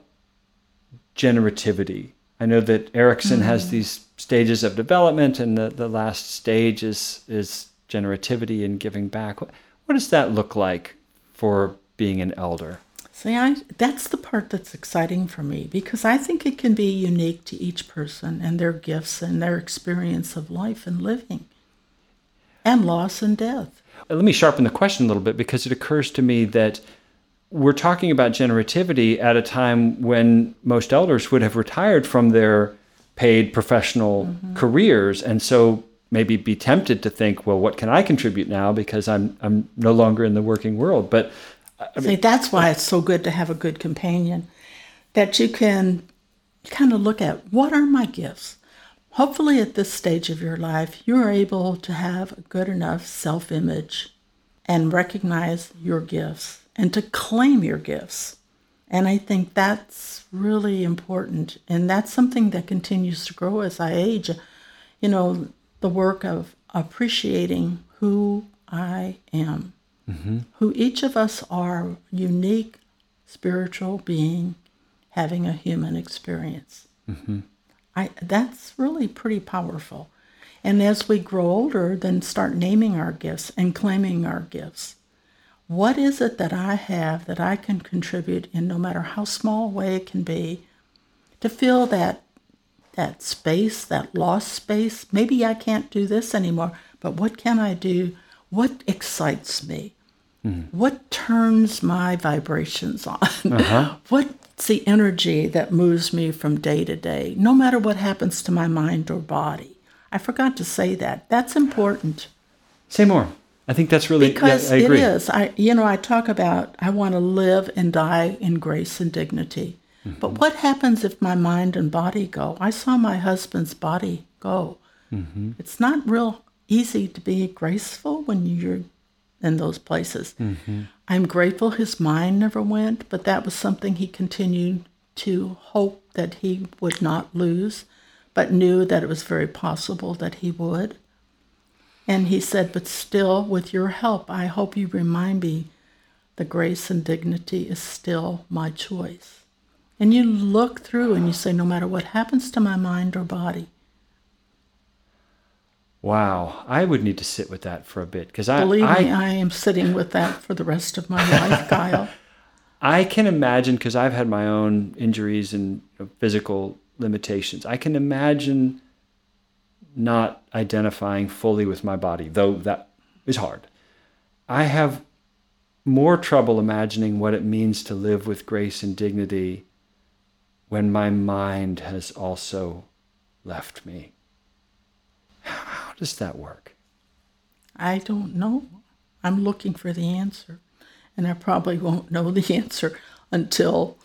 [SPEAKER 5] generativity? I know that Erickson has these stages of development, and the last stage is generativity and giving back. What does that look like for being an elder?
[SPEAKER 4] See, that's the part that's exciting for me, because I think it can be unique to each person and their gifts and their experience of life and living and loss and death.
[SPEAKER 5] Let me sharpen the question a little bit, because it occurs to me that we're talking about generativity at a time when most elders would have retired from their paid professional careers, and so maybe be tempted to think, well, what can I contribute now, because I'm no longer in the working world. But
[SPEAKER 4] See, that's why it's so good to have a good companion, that you can kind of look at, what are my gifts? Hopefully at this stage of your life, you're able to have a good enough self-image and recognize your gifts and to claim your gifts. And I think that's really important. And that's something that continues to grow as I age. You know, the work of appreciating who I am, who each of us are, unique spiritual being having a human experience. That's really pretty powerful. And as we grow older, then start naming our gifts and claiming our gifts. What is it that I have that I can contribute in, no matter how small a way it can be, to fill that space, that lost space? Maybe I can't do this anymore, but what can I do? What excites me? What turns my vibrations on? What's the energy that moves me from day to day, no matter what happens to my mind or body? I forgot to say that. That's important.
[SPEAKER 5] Say more. I think that's really,
[SPEAKER 4] because
[SPEAKER 5] I agree.
[SPEAKER 4] It is. I talk about I want to live and die in grace and dignity. But what happens if my mind and body go? I saw my husband's body go. It's not real easy to be graceful when you're in those places. I'm grateful his mind never went, but that was something he continued to hope that he would not lose, but knew that it was very possible that he would. And he said, but still, with your help, I hope you remind me the grace and dignity is still my choice. And you look through and you say, no matter what happens to my mind or body.
[SPEAKER 5] Wow, I would need to sit with that for a bit, because
[SPEAKER 4] Believe me, I am sitting with that for the rest of my life, Kyle.
[SPEAKER 5] I can imagine, because I've had my own injuries and physical limitations. I can imagine not identifying fully with my body, though that is hard. I have more trouble imagining what it means to live with grace and dignity when my mind has also left me. How does that work?
[SPEAKER 4] I don't know. I'm looking for the answer. And I probably won't know the answer until,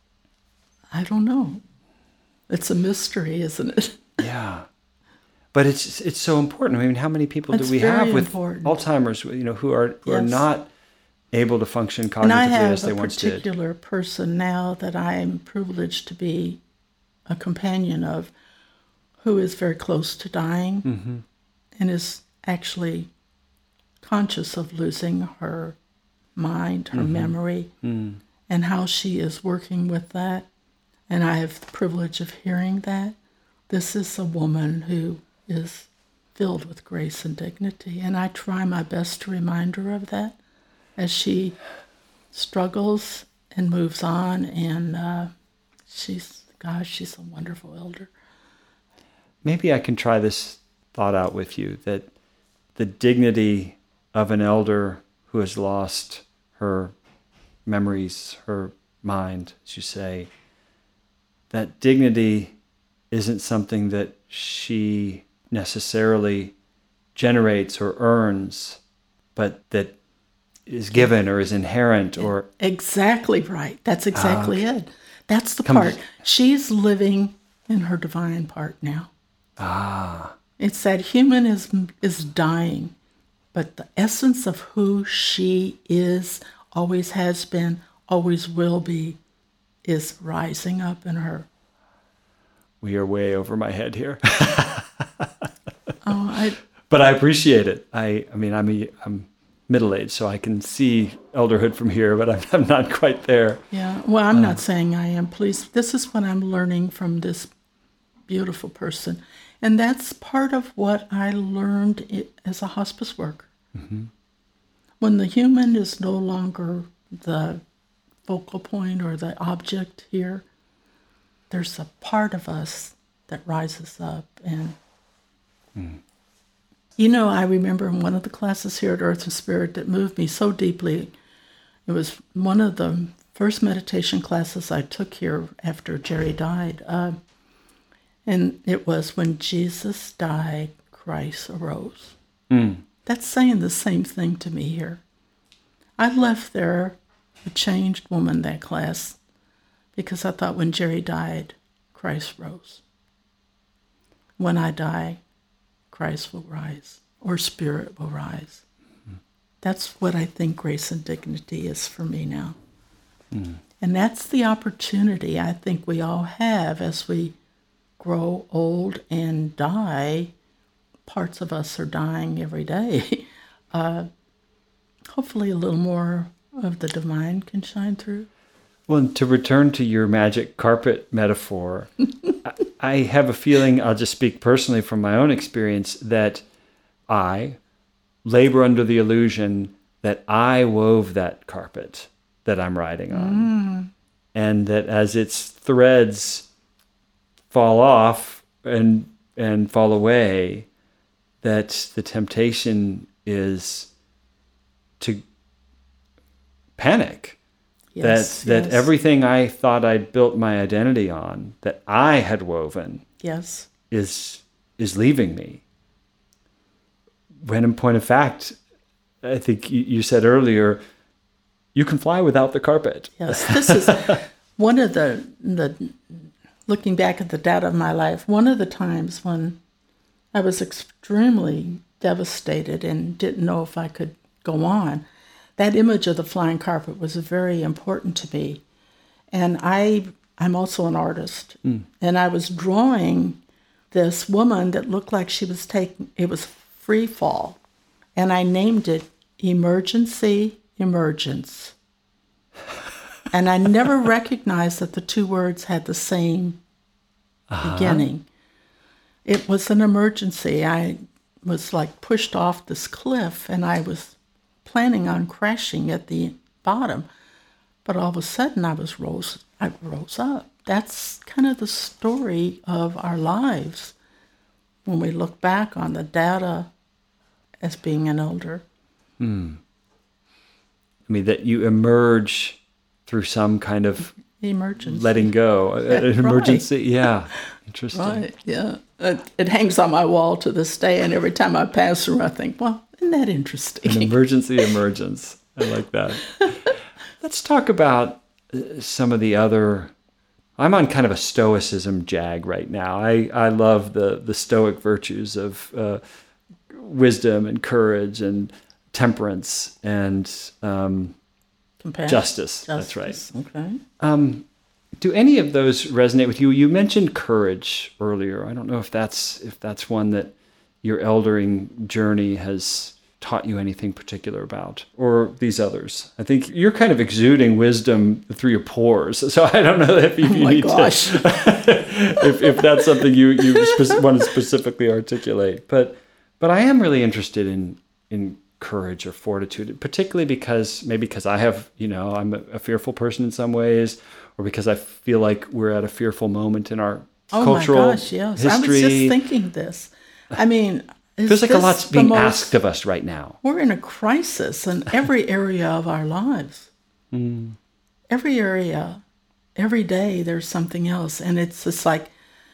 [SPEAKER 4] I don't know. It's a mystery, isn't it?
[SPEAKER 5] Yeah. But it's so important. I mean, how many people do we have with Alzheimer's, who are not able to function cognitively as they once did?
[SPEAKER 4] And I have a particular person now that I am privileged to be a companion of, who is very close to dying and is actually conscious of losing her mind, her memory, and how she is working with that. And I have the privilege of hearing that. This is a woman who is filled with grace and dignity. And I try my best to remind her of that as she struggles and moves on. And she's a wonderful elder.
[SPEAKER 5] Maybe I can try this thought out with you, that the dignity of an elder who has lost her memories, her mind, as you say, that dignity isn't something that she necessarily generates or earns, but that is given or is inherent or...
[SPEAKER 4] Exactly right. That's exactly it. That's the part. She's living in her divine part now. It's that human is dying, but the essence of who she is, always has been, always will be, is rising up in her.
[SPEAKER 5] We are way over my head here. But I appreciate it. I mean, I'm middle-aged, so I can see elderhood from here, but I'm not quite there.
[SPEAKER 4] Yeah, well, I'm not saying I am. Please, this is what I'm learning from this beautiful person. And that's part of what I learned as a hospice worker. When the human is no longer the focal point or the object here, there's a part of us that rises up. And, I remember in one of the classes here at Earth and Spirit that moved me so deeply. It was one of the first meditation classes I took here after Jerry died. And it was, when Jesus died, Christ arose. That's saying the same thing to me here. I left there a changed woman, that class, because I thought when Jerry died, Christ rose. When I die, Christ will rise, or Spirit will rise. That's what I think grace and dignity is for me now. And that's the opportunity I think we all have as we grow old and die. Parts of us are dying every day. Hopefully a little more of the divine can shine through.
[SPEAKER 5] Well, and to return to your magic carpet metaphor, I have a feeling, I'll just speak personally from my own experience, that I labor under the illusion that I wove that carpet that I'm riding on. And that as its threads fall off and fall away, that the temptation is to panic.
[SPEAKER 4] Yes,
[SPEAKER 5] that everything I thought I'd built my identity on, that I had woven,
[SPEAKER 4] yes,
[SPEAKER 5] is leaving me. When in point of fact, I think you said earlier, you can fly without the carpet.
[SPEAKER 4] Yes, this is one of the looking back at the data of my life, one of the times when I was extremely devastated and didn't know if I could go on. That image of the flying carpet was very important to me. And I'm also an artist. And I was drawing this woman that looked like she was it was free fall. And I named it Emergency Emergence. And I never recognized that the two words had the same beginning. It was an emergency. I was like pushed off this cliff and I was planning on crashing at the bottom, but all of a sudden I rose up. That's kind of the story of our lives when we look back on the data as being an elder.
[SPEAKER 5] I mean, that you emerge through some kind of
[SPEAKER 4] emergency,
[SPEAKER 5] letting go, an emergency. Right. Yeah, interesting.
[SPEAKER 4] Right. Yeah, it hangs on my wall to this day, and every time I pass through, I think, well, isn't that interesting?
[SPEAKER 5] An emergency emergence. I like that. Let's talk about some of the other. I'm on kind of a stoicism jag right now. I love the stoic virtues of wisdom and courage and temperance and justice. That's right.
[SPEAKER 4] Okay.
[SPEAKER 5] Do any of those resonate with you? You mentioned courage earlier. I don't know if that's one that your eldering journey has taught you anything particular about, or these others. I think you're kind of exuding wisdom through your pores. So I don't know if you need to, if that's something you want to specifically articulate. But I am really interested in courage or fortitude, particularly because I have, I'm a fearful person in some ways, or because I feel like we're at a fearful moment in our cultural history.
[SPEAKER 4] I was just thinking this. I mean,
[SPEAKER 5] it feels like a lot's being asked of us right now.
[SPEAKER 4] We're in a crisis in every area of our lives. Every area, every day, there's something else. And it's just like,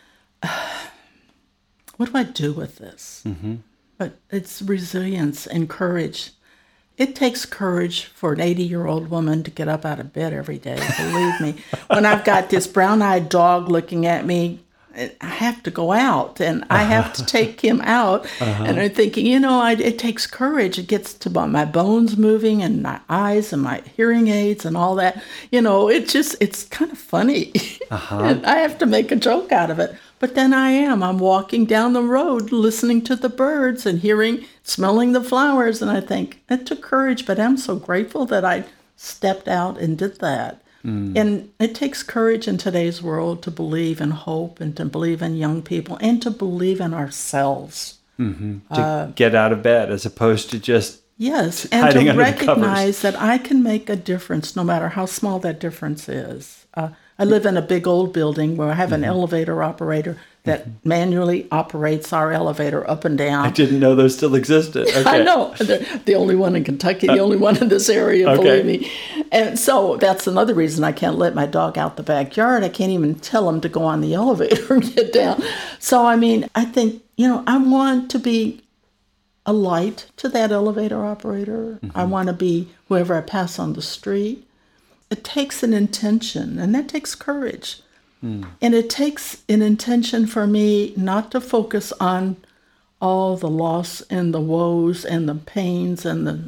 [SPEAKER 4] what do I do with this? But it's resilience and courage. It takes courage for an 80-year-old woman to get up out of bed every day, believe me. When I've got this brown-eyed dog looking at me, I have to go out, and I have to take him out. And I'm thinking, it takes courage. It gets to my bones moving and my eyes and my hearing aids and all that. It's kind of funny. And I have to make a joke out of it. But then I'm walking down the road, listening to the birds and smelling the flowers. And I think, it took courage, but I'm so grateful that I stepped out and did that. And it takes courage in today's world to believe in hope and to believe in young people and to believe in ourselves.
[SPEAKER 5] To get out of bed as opposed to just
[SPEAKER 4] and to recognize that I can make a difference no matter how small that difference is. I live in a big old building where I have an elevator operator that manually operates our elevator up and down.
[SPEAKER 5] I didn't know those still existed. Okay.
[SPEAKER 4] I know. They're the only one in Kentucky, the only one in this area, believe me. And so that's another reason I can't let my dog out the backyard. I can't even tell him to go on the elevator and get down. So, I think, I want to be a light to that elevator operator. I want to be whoever I pass on the street. It takes an intention, and that takes courage. And it takes an intention for me not to focus on all the loss and the woes and the pains and the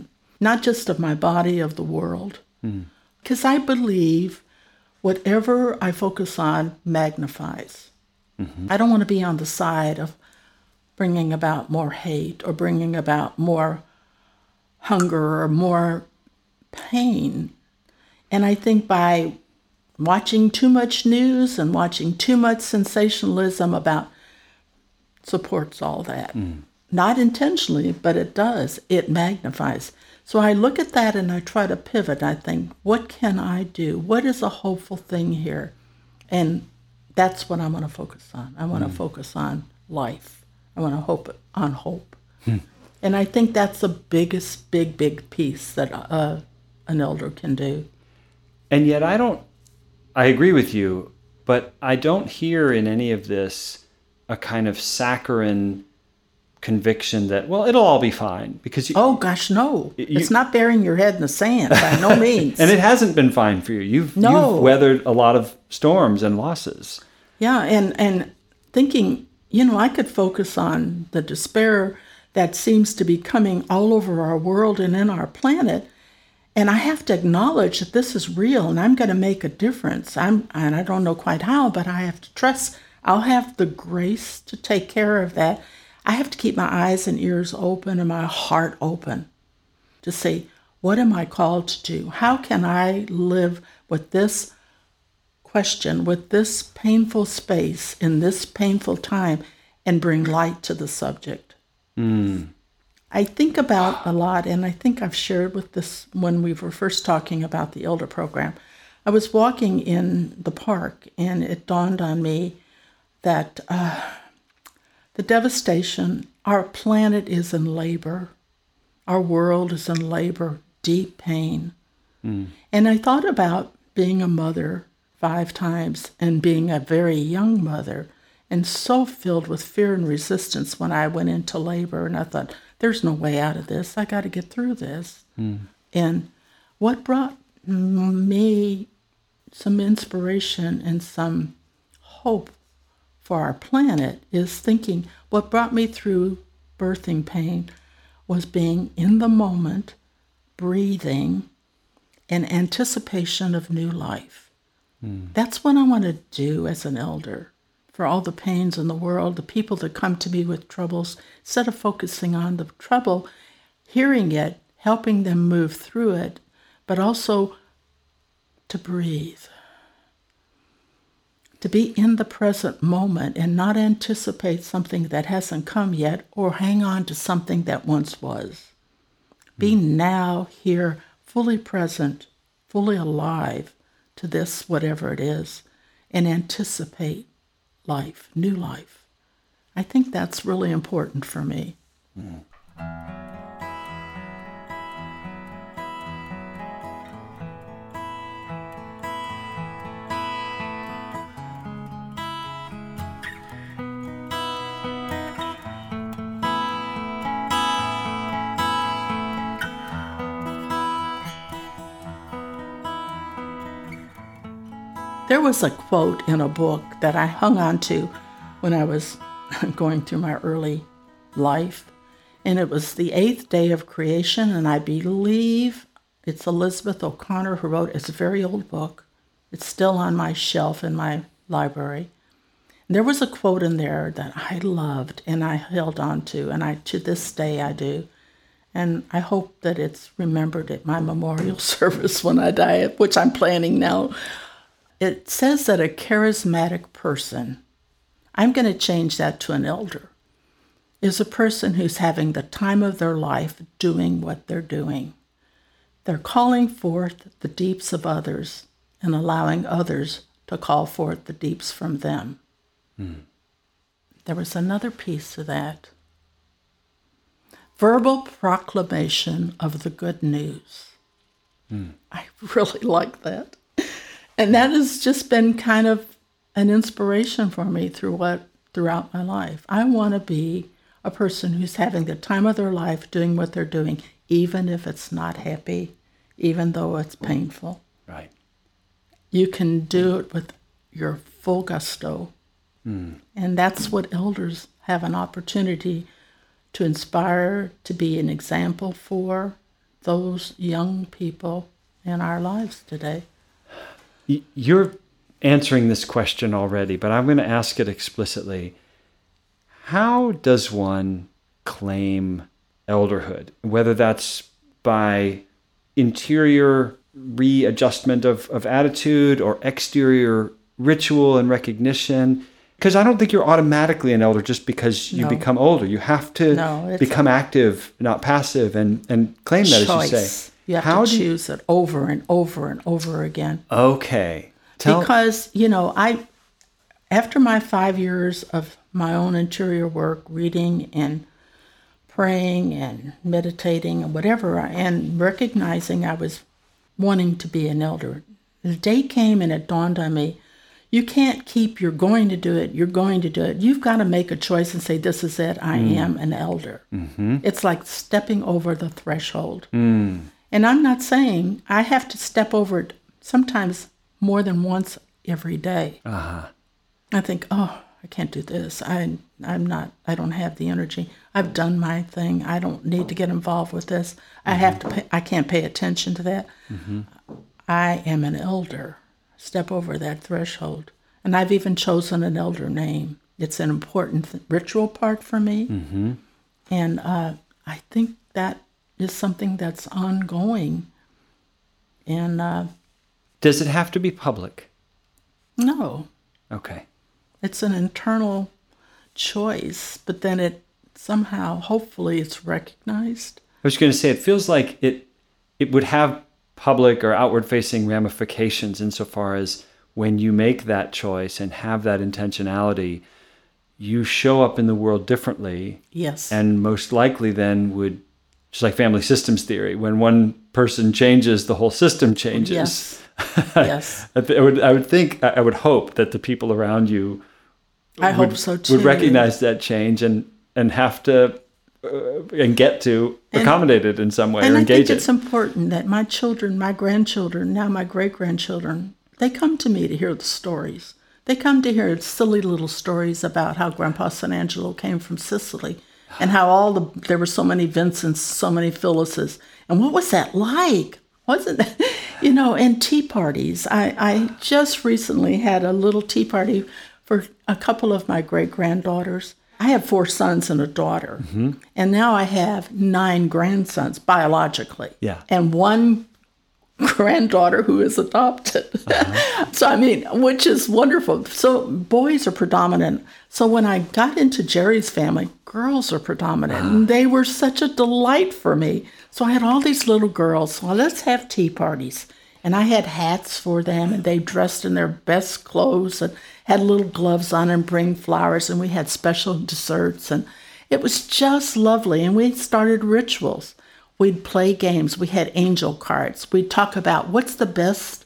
[SPEAKER 4] not just of my body, of the world. Because I believe whatever I focus on magnifies. I don't want to be on the side of bringing about more hate or bringing about more hunger or more pain. And I think by watching too much news and watching too much sensationalism about supports all that. Not intentionally, but it does. It magnifies. So I look at that and I try to pivot. I think, what can I do? What is a hopeful thing here? And that's what I'm going to focus on. I want to focus on life. I want to hope on hope. And I think that's the biggest, big piece that an elder can do.
[SPEAKER 5] And yet I agree with you, but I don't hear in any of this a kind of saccharine conviction that, well, it'll all be fine. Because
[SPEAKER 4] oh, gosh, no. It's not burying your head in the sand, by no means.
[SPEAKER 5] And it hasn't been fine for you. You've weathered a lot of storms and losses.
[SPEAKER 4] Yeah, and thinking, I could focus on the despair that seems to be coming all over our world and in our planet. And I have to acknowledge that this is real and I'm going to make a difference. And I don't know quite how, but I have to trust I'll have the grace to take care of that. I have to keep my eyes and ears open and my heart open to say, what am I called to do? How can I live with this question, with this painful space in this painful time and bring light to the subject? I think about a lot, and I think I've shared with this when we were first talking about the Elder Program. I was walking in the park, and it dawned on me that the devastation, our planet is in labor. Our world is in labor, deep pain. And I thought about being a mother 5 times and being a very young mother and so filled with fear and resistance when I went into labor. And I thought, there's no way out of this. I got to get through this. And what brought me some inspiration and some hope for our planet is thinking what brought me through birthing pain was being in the moment, breathing, and anticipation of new life. That's what I want to do as an elder. For all the pains in the world, the people that come to me with troubles, instead of focusing on the trouble, hearing it, helping them move through it, but also to breathe. To be in the present moment and not anticipate something that hasn't come yet or hang on to something that once was. Be now, here, fully present, fully alive to this, whatever it is, and anticipate life, new life. I think that's really important for me. There was a quote in a book that I hung on to when I was going through my early life, and it was the 8th day of creation, and I believe it's Elizabeth O'Connor who wrote it. It's a very old book. It's still on my shelf in my library. And there was a quote in there that I loved and I held on to, and to this day I do. And I hope that it's remembered at my memorial service when I die, which I'm planning now. It says that a charismatic person, I'm going to change that to an elder, is a person who's having the time of their life doing what they're doing. They're calling forth the deeps of others and allowing others to call forth the deeps from them. There was another piece to that. Verbal proclamation of the good news. I really like that. And that has just been kind of an inspiration for me throughout my life. I want to be a person who's having the time of their life doing what they're doing, even if it's not happy, even though it's painful.
[SPEAKER 5] Right.
[SPEAKER 4] You can do it with your full gusto. And that's what elders have an opportunity to inspire, to be an example for, those young people in our lives today.
[SPEAKER 5] You're answering this question already, but I'm going to ask it explicitly. How does one claim elderhood? Whether that's by interior readjustment of attitude or exterior ritual and recognition? Because I don't think you're automatically an elder just because you become older. You have to become active, not passive, and claim that,
[SPEAKER 4] choice.
[SPEAKER 5] As you say.
[SPEAKER 4] You have to choose it over and over and over again.
[SPEAKER 5] Okay.
[SPEAKER 4] Because, after my 5 years of my own interior work, reading and praying and meditating and whatever, and recognizing I was wanting to be an elder, the day came and it dawned on me, you can't keep, you're going to do it. You've got to make a choice and say, this is it. I am an elder. Mm-hmm. It's like stepping over the threshold. And I'm not saying I have to step over it sometimes more than once every day. Uh-huh. I think, I can't do this. I don't have the energy. I've done my thing. I don't need to get involved with this. I can't pay attention to that. Mm-hmm. I am an elder. Step over that threshold. And I've even chosen an elder name. It's an important ritual part for me. Mm-hmm. And I think that is something that's ongoing. And
[SPEAKER 5] does it have to be public?
[SPEAKER 4] No.
[SPEAKER 5] Okay.
[SPEAKER 4] It's an internal choice, but then it somehow, hopefully, it's recognized.
[SPEAKER 5] I was going to say, it feels like it would have public or outward-facing ramifications insofar as when you make that choice and have that intentionality, you show up in the world differently.
[SPEAKER 4] Yes.
[SPEAKER 5] And most likely then would, just like family systems theory, when one person changes, the whole system changes.
[SPEAKER 4] Yes. Yes.
[SPEAKER 5] I would hope that the people around you
[SPEAKER 4] would
[SPEAKER 5] recognize that change and have to and get to accommodate it in some way or engage it.
[SPEAKER 4] And I think it's important that my children, my grandchildren, now my great-grandchildren, they come to me to hear the stories. They come to hear silly little stories about how Grandpa San Angelo came from Sicily and how there were so many Vincents, so many Phyllises. And what was that like? Wasn't that, and tea parties. I just recently had a little tea party for a couple of my great-granddaughters. I have 4 sons and a daughter. Mm-hmm. And now I have 9 grandsons biologically.
[SPEAKER 5] Yeah.
[SPEAKER 4] And 1 granddaughter who is adopted. Uh-huh. So, which is wonderful. So boys are predominant. So when I got into Jerry's family, girls are predominant. Uh-huh. And they were such a delight for me. So I had all these little girls. Well, let's have tea parties. And I had hats for them, and they dressed in their best clothes and had little gloves on and bring flowers, and we had special desserts, and it was just lovely. And we started rituals. We'd play games. We had angel cards. We'd talk about what's the best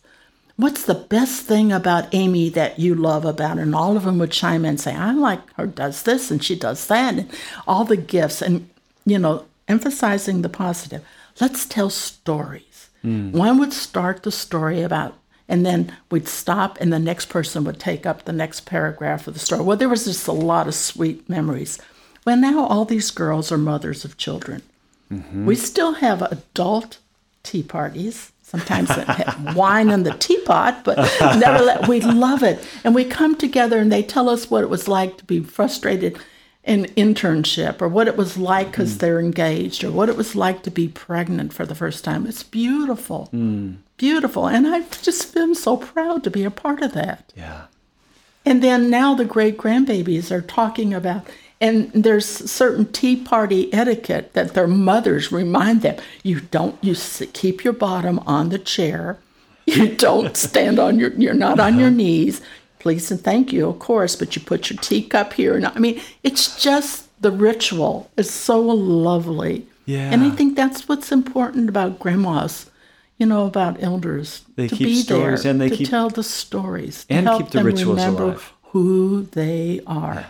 [SPEAKER 4] thing about Amy that you love about her? And all of them would chime in and say, I like her does this and she does that, and all the gifts, and, emphasizing the positive. Let's tell stories. One would start the story about, and then we'd stop, and the next person would take up the next paragraph of the story. Well, there was just a lot of sweet memories. Well, now all these girls are mothers of children. Mm-hmm. We still have adult tea parties. Sometimes wine in the teapot, but we love it. And we come together, and they tell us what it was like to be frustrated in internship, or what it was like because they're engaged, or what it was like to be pregnant for the first time. It's beautiful, beautiful. And I've just been so proud to be a part of that.
[SPEAKER 5] Yeah.
[SPEAKER 4] And then now the great-grandbabies are talking about, and there's certain tea party etiquette that their mothers remind them. You keep your bottom on the chair. You don't stand you're not on your knees. Please and thank you, of course, but you put your teacup here. And it's just the ritual is so lovely.
[SPEAKER 5] Yeah.
[SPEAKER 4] And I think that's what's important about grandmas, about elders.
[SPEAKER 5] They
[SPEAKER 4] to
[SPEAKER 5] keep
[SPEAKER 4] be
[SPEAKER 5] stories
[SPEAKER 4] there,
[SPEAKER 5] and they
[SPEAKER 4] to tell the stories.
[SPEAKER 5] And
[SPEAKER 4] to help
[SPEAKER 5] keep the
[SPEAKER 4] them
[SPEAKER 5] rituals
[SPEAKER 4] remember
[SPEAKER 5] alive.
[SPEAKER 4] Who they are.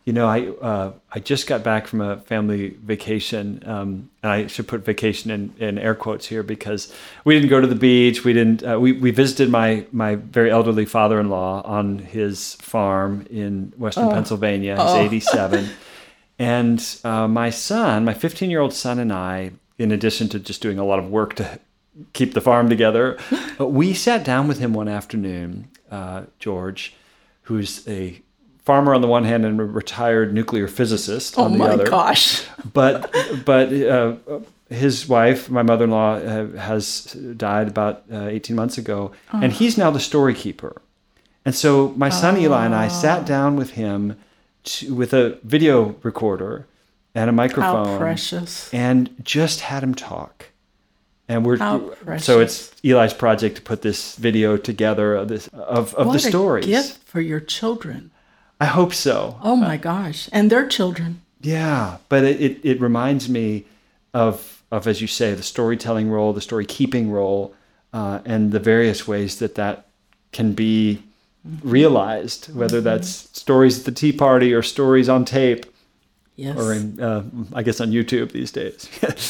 [SPEAKER 5] I just got back from a family vacation, and I should put vacation in air quotes here because we didn't go to the beach. We didn't. We visited my very elderly father-in-law on his farm in western Pennsylvania. He's 87, and my 15-year-old son and I in addition to just doing a lot of work to keep the farm together. We sat down with him one afternoon, George, who's a farmer on the one hand and a retired nuclear physicist on the other.
[SPEAKER 4] Oh my gosh.
[SPEAKER 5] But his wife, my mother-in-law, has died about 18 months ago, and he's now the story keeper. And so my son Eli and I sat down with him with a video recorder and a microphone.
[SPEAKER 4] How precious.
[SPEAKER 5] And just had him talk. And
[SPEAKER 4] precious.
[SPEAKER 5] So it's Eli's project to put this video together of the stories.
[SPEAKER 4] What a gift for your children.
[SPEAKER 5] I hope so.
[SPEAKER 4] Oh my gosh. And their children.
[SPEAKER 5] Yeah. But it reminds me of, as you say, the storytelling role, the story keeping role, and the various ways that can be realized, whether that's stories at the tea party or stories on tape.
[SPEAKER 4] Yes.
[SPEAKER 5] Or I guess on YouTube these days.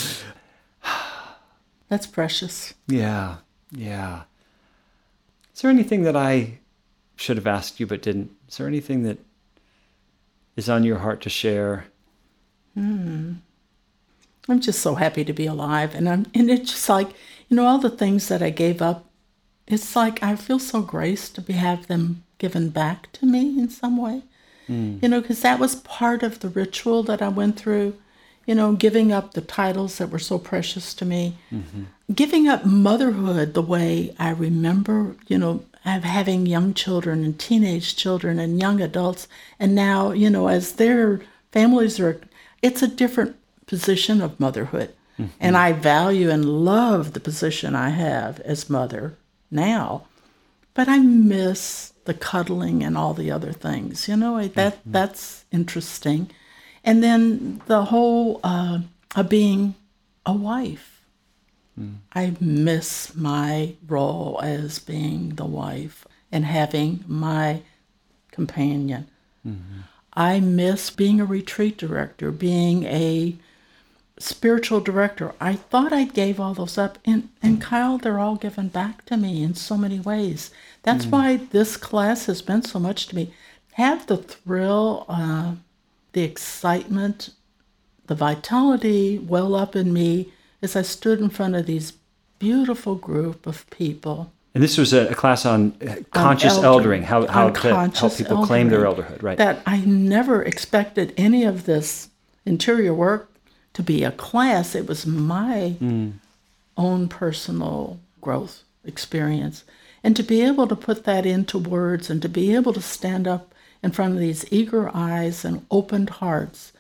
[SPEAKER 4] That's precious.
[SPEAKER 5] Yeah. Is there anything that I should have asked you but didn't? Is there anything that is on your heart to share?
[SPEAKER 4] I'm just so happy to be alive. And it's just like, all the things that I gave up, it's like I feel so graced to have them given back to me in some way. Because that was part of the ritual that I went through, giving up the titles that were so precious to me, giving up motherhood the way I remember, having young children and teenage children and young adults. And now, as their families it's a different position of motherhood. And I value and love the position I have as mother now. But I miss the cuddling and all the other things, that's interesting. And then the whole of being a wife. I miss my role as being the wife and having my companion. I miss being a retreat director, being a spiritual director. I thought I gave all those up, and Kyle, they're all given back to me in so many ways. That's why this class has been so much to me. Have the thrill, the excitement, the vitality well up in me as I stood in front of these beautiful group of people.
[SPEAKER 5] And this was a class on conscious eldering, how to help people claim their elderhood, right?
[SPEAKER 4] That I never expected any of this interior work to be a class. It was my own personal growth experience. And to be able to put that into words and to be able to stand up in front of these eager eyes and opened hearts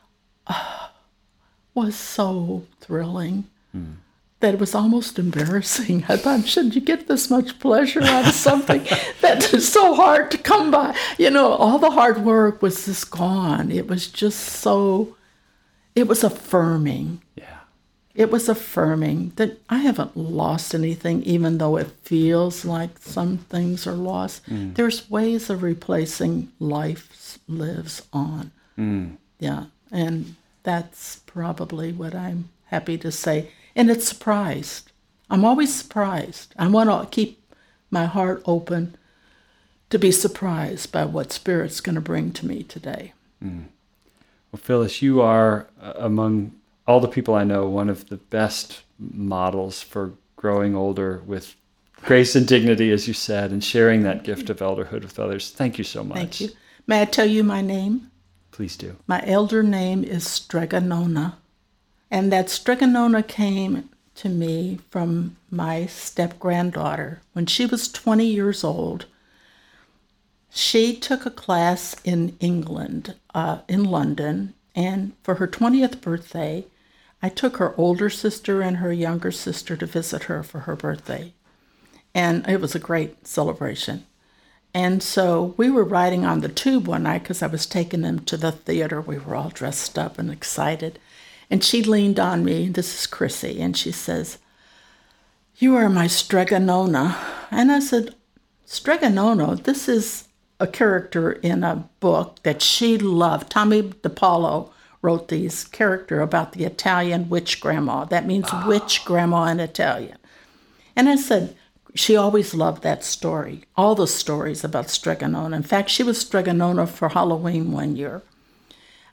[SPEAKER 4] was so thrilling that it was almost embarrassing. I thought, should you get this much pleasure out of something that is so hard to come by? All the hard work was just gone. It was just so... It was affirming.
[SPEAKER 5] Yeah.
[SPEAKER 4] It was affirming that I haven't lost anything, even though it feels like some things are lost. There's ways of replacing life lives on. Yeah. And that's probably what I'm happy to say. And it's surprised. I'm always surprised. I want to keep my heart open to be surprised by what Spirit's going to bring to me today.
[SPEAKER 5] Well, Phyllis, you are, among all the people I know, one of the best models for growing older with grace and dignity, as you said, and sharing that gift of elderhood with others. Thank you so much.
[SPEAKER 4] Thank you. May I tell you my name?
[SPEAKER 5] Please do.
[SPEAKER 4] My elder name is Stregonona, and that Stregonona came to me from my step-granddaughter. When she was 20 years old, she took a class in England, in London, and for her 20th birthday, I took her older sister and her younger sister to visit her for her birthday. And it was a great celebration. And so we were riding on the tube one night because I was taking them to the theater. We were all dressed up and excited. And she leaned on me, this is Chrissy, and she says, "You are my Stregonona." And I said, "Stregonona, this is a character in a book that she loved. Tommy DiPaolo wrote this character about the Italian witch grandma. That means witch grandma in Italian." And I said, she always loved that story, all the stories about Stregonona. In fact, she was Stregonona for Halloween one year.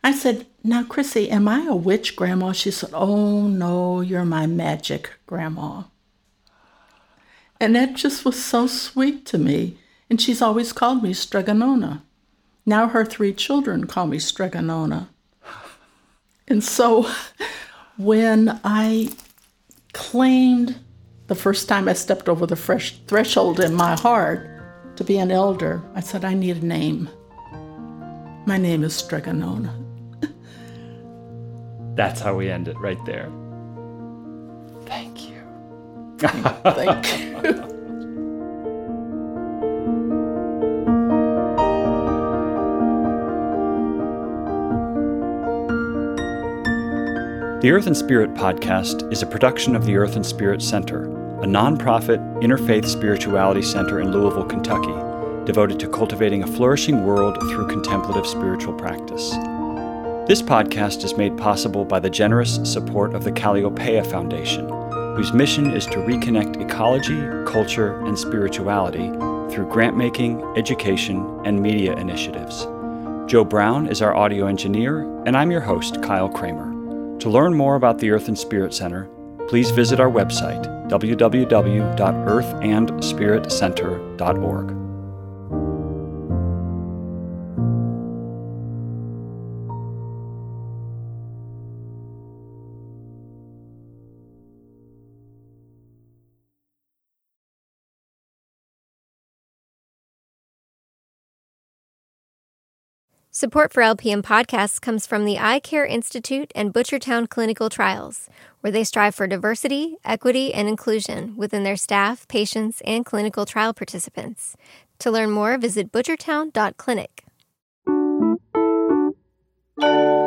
[SPEAKER 4] I said, now, Chrissy, am I a witch grandma? She said, oh, no, you're my magic grandma. And that just was so sweet to me. And she's always called me Stregonona. Now her 3 children call me Stregonona. And so when I claimed the first time I stepped over the threshold in my heart to be an elder, I said, I need a name. My name is Stregonona.
[SPEAKER 5] That's how we end it, right there. Thank you.
[SPEAKER 4] Thank you.
[SPEAKER 5] The Earth and Spirit podcast is a production of the Earth and Spirit Center, a nonprofit interfaith spirituality center in Louisville, Kentucky, devoted to cultivating a flourishing world through contemplative spiritual practice. This podcast is made possible by the generous support of the Calliopeia Foundation, whose mission is to reconnect ecology, culture, and spirituality through grant-making, education, and media initiatives. Joe Brown is our audio engineer, and I'm your host, Kyle Kramer. To learn more about the Earth and Spirit Center, please visit our website, www.earthandspiritcenter.org.
[SPEAKER 3] Support for LPM podcasts comes from the Eye Care Institute and Butchertown Clinical Trials, where they strive for diversity, equity, and inclusion within their staff, patients, and clinical trial participants. To learn more, visit butchertown.clinic.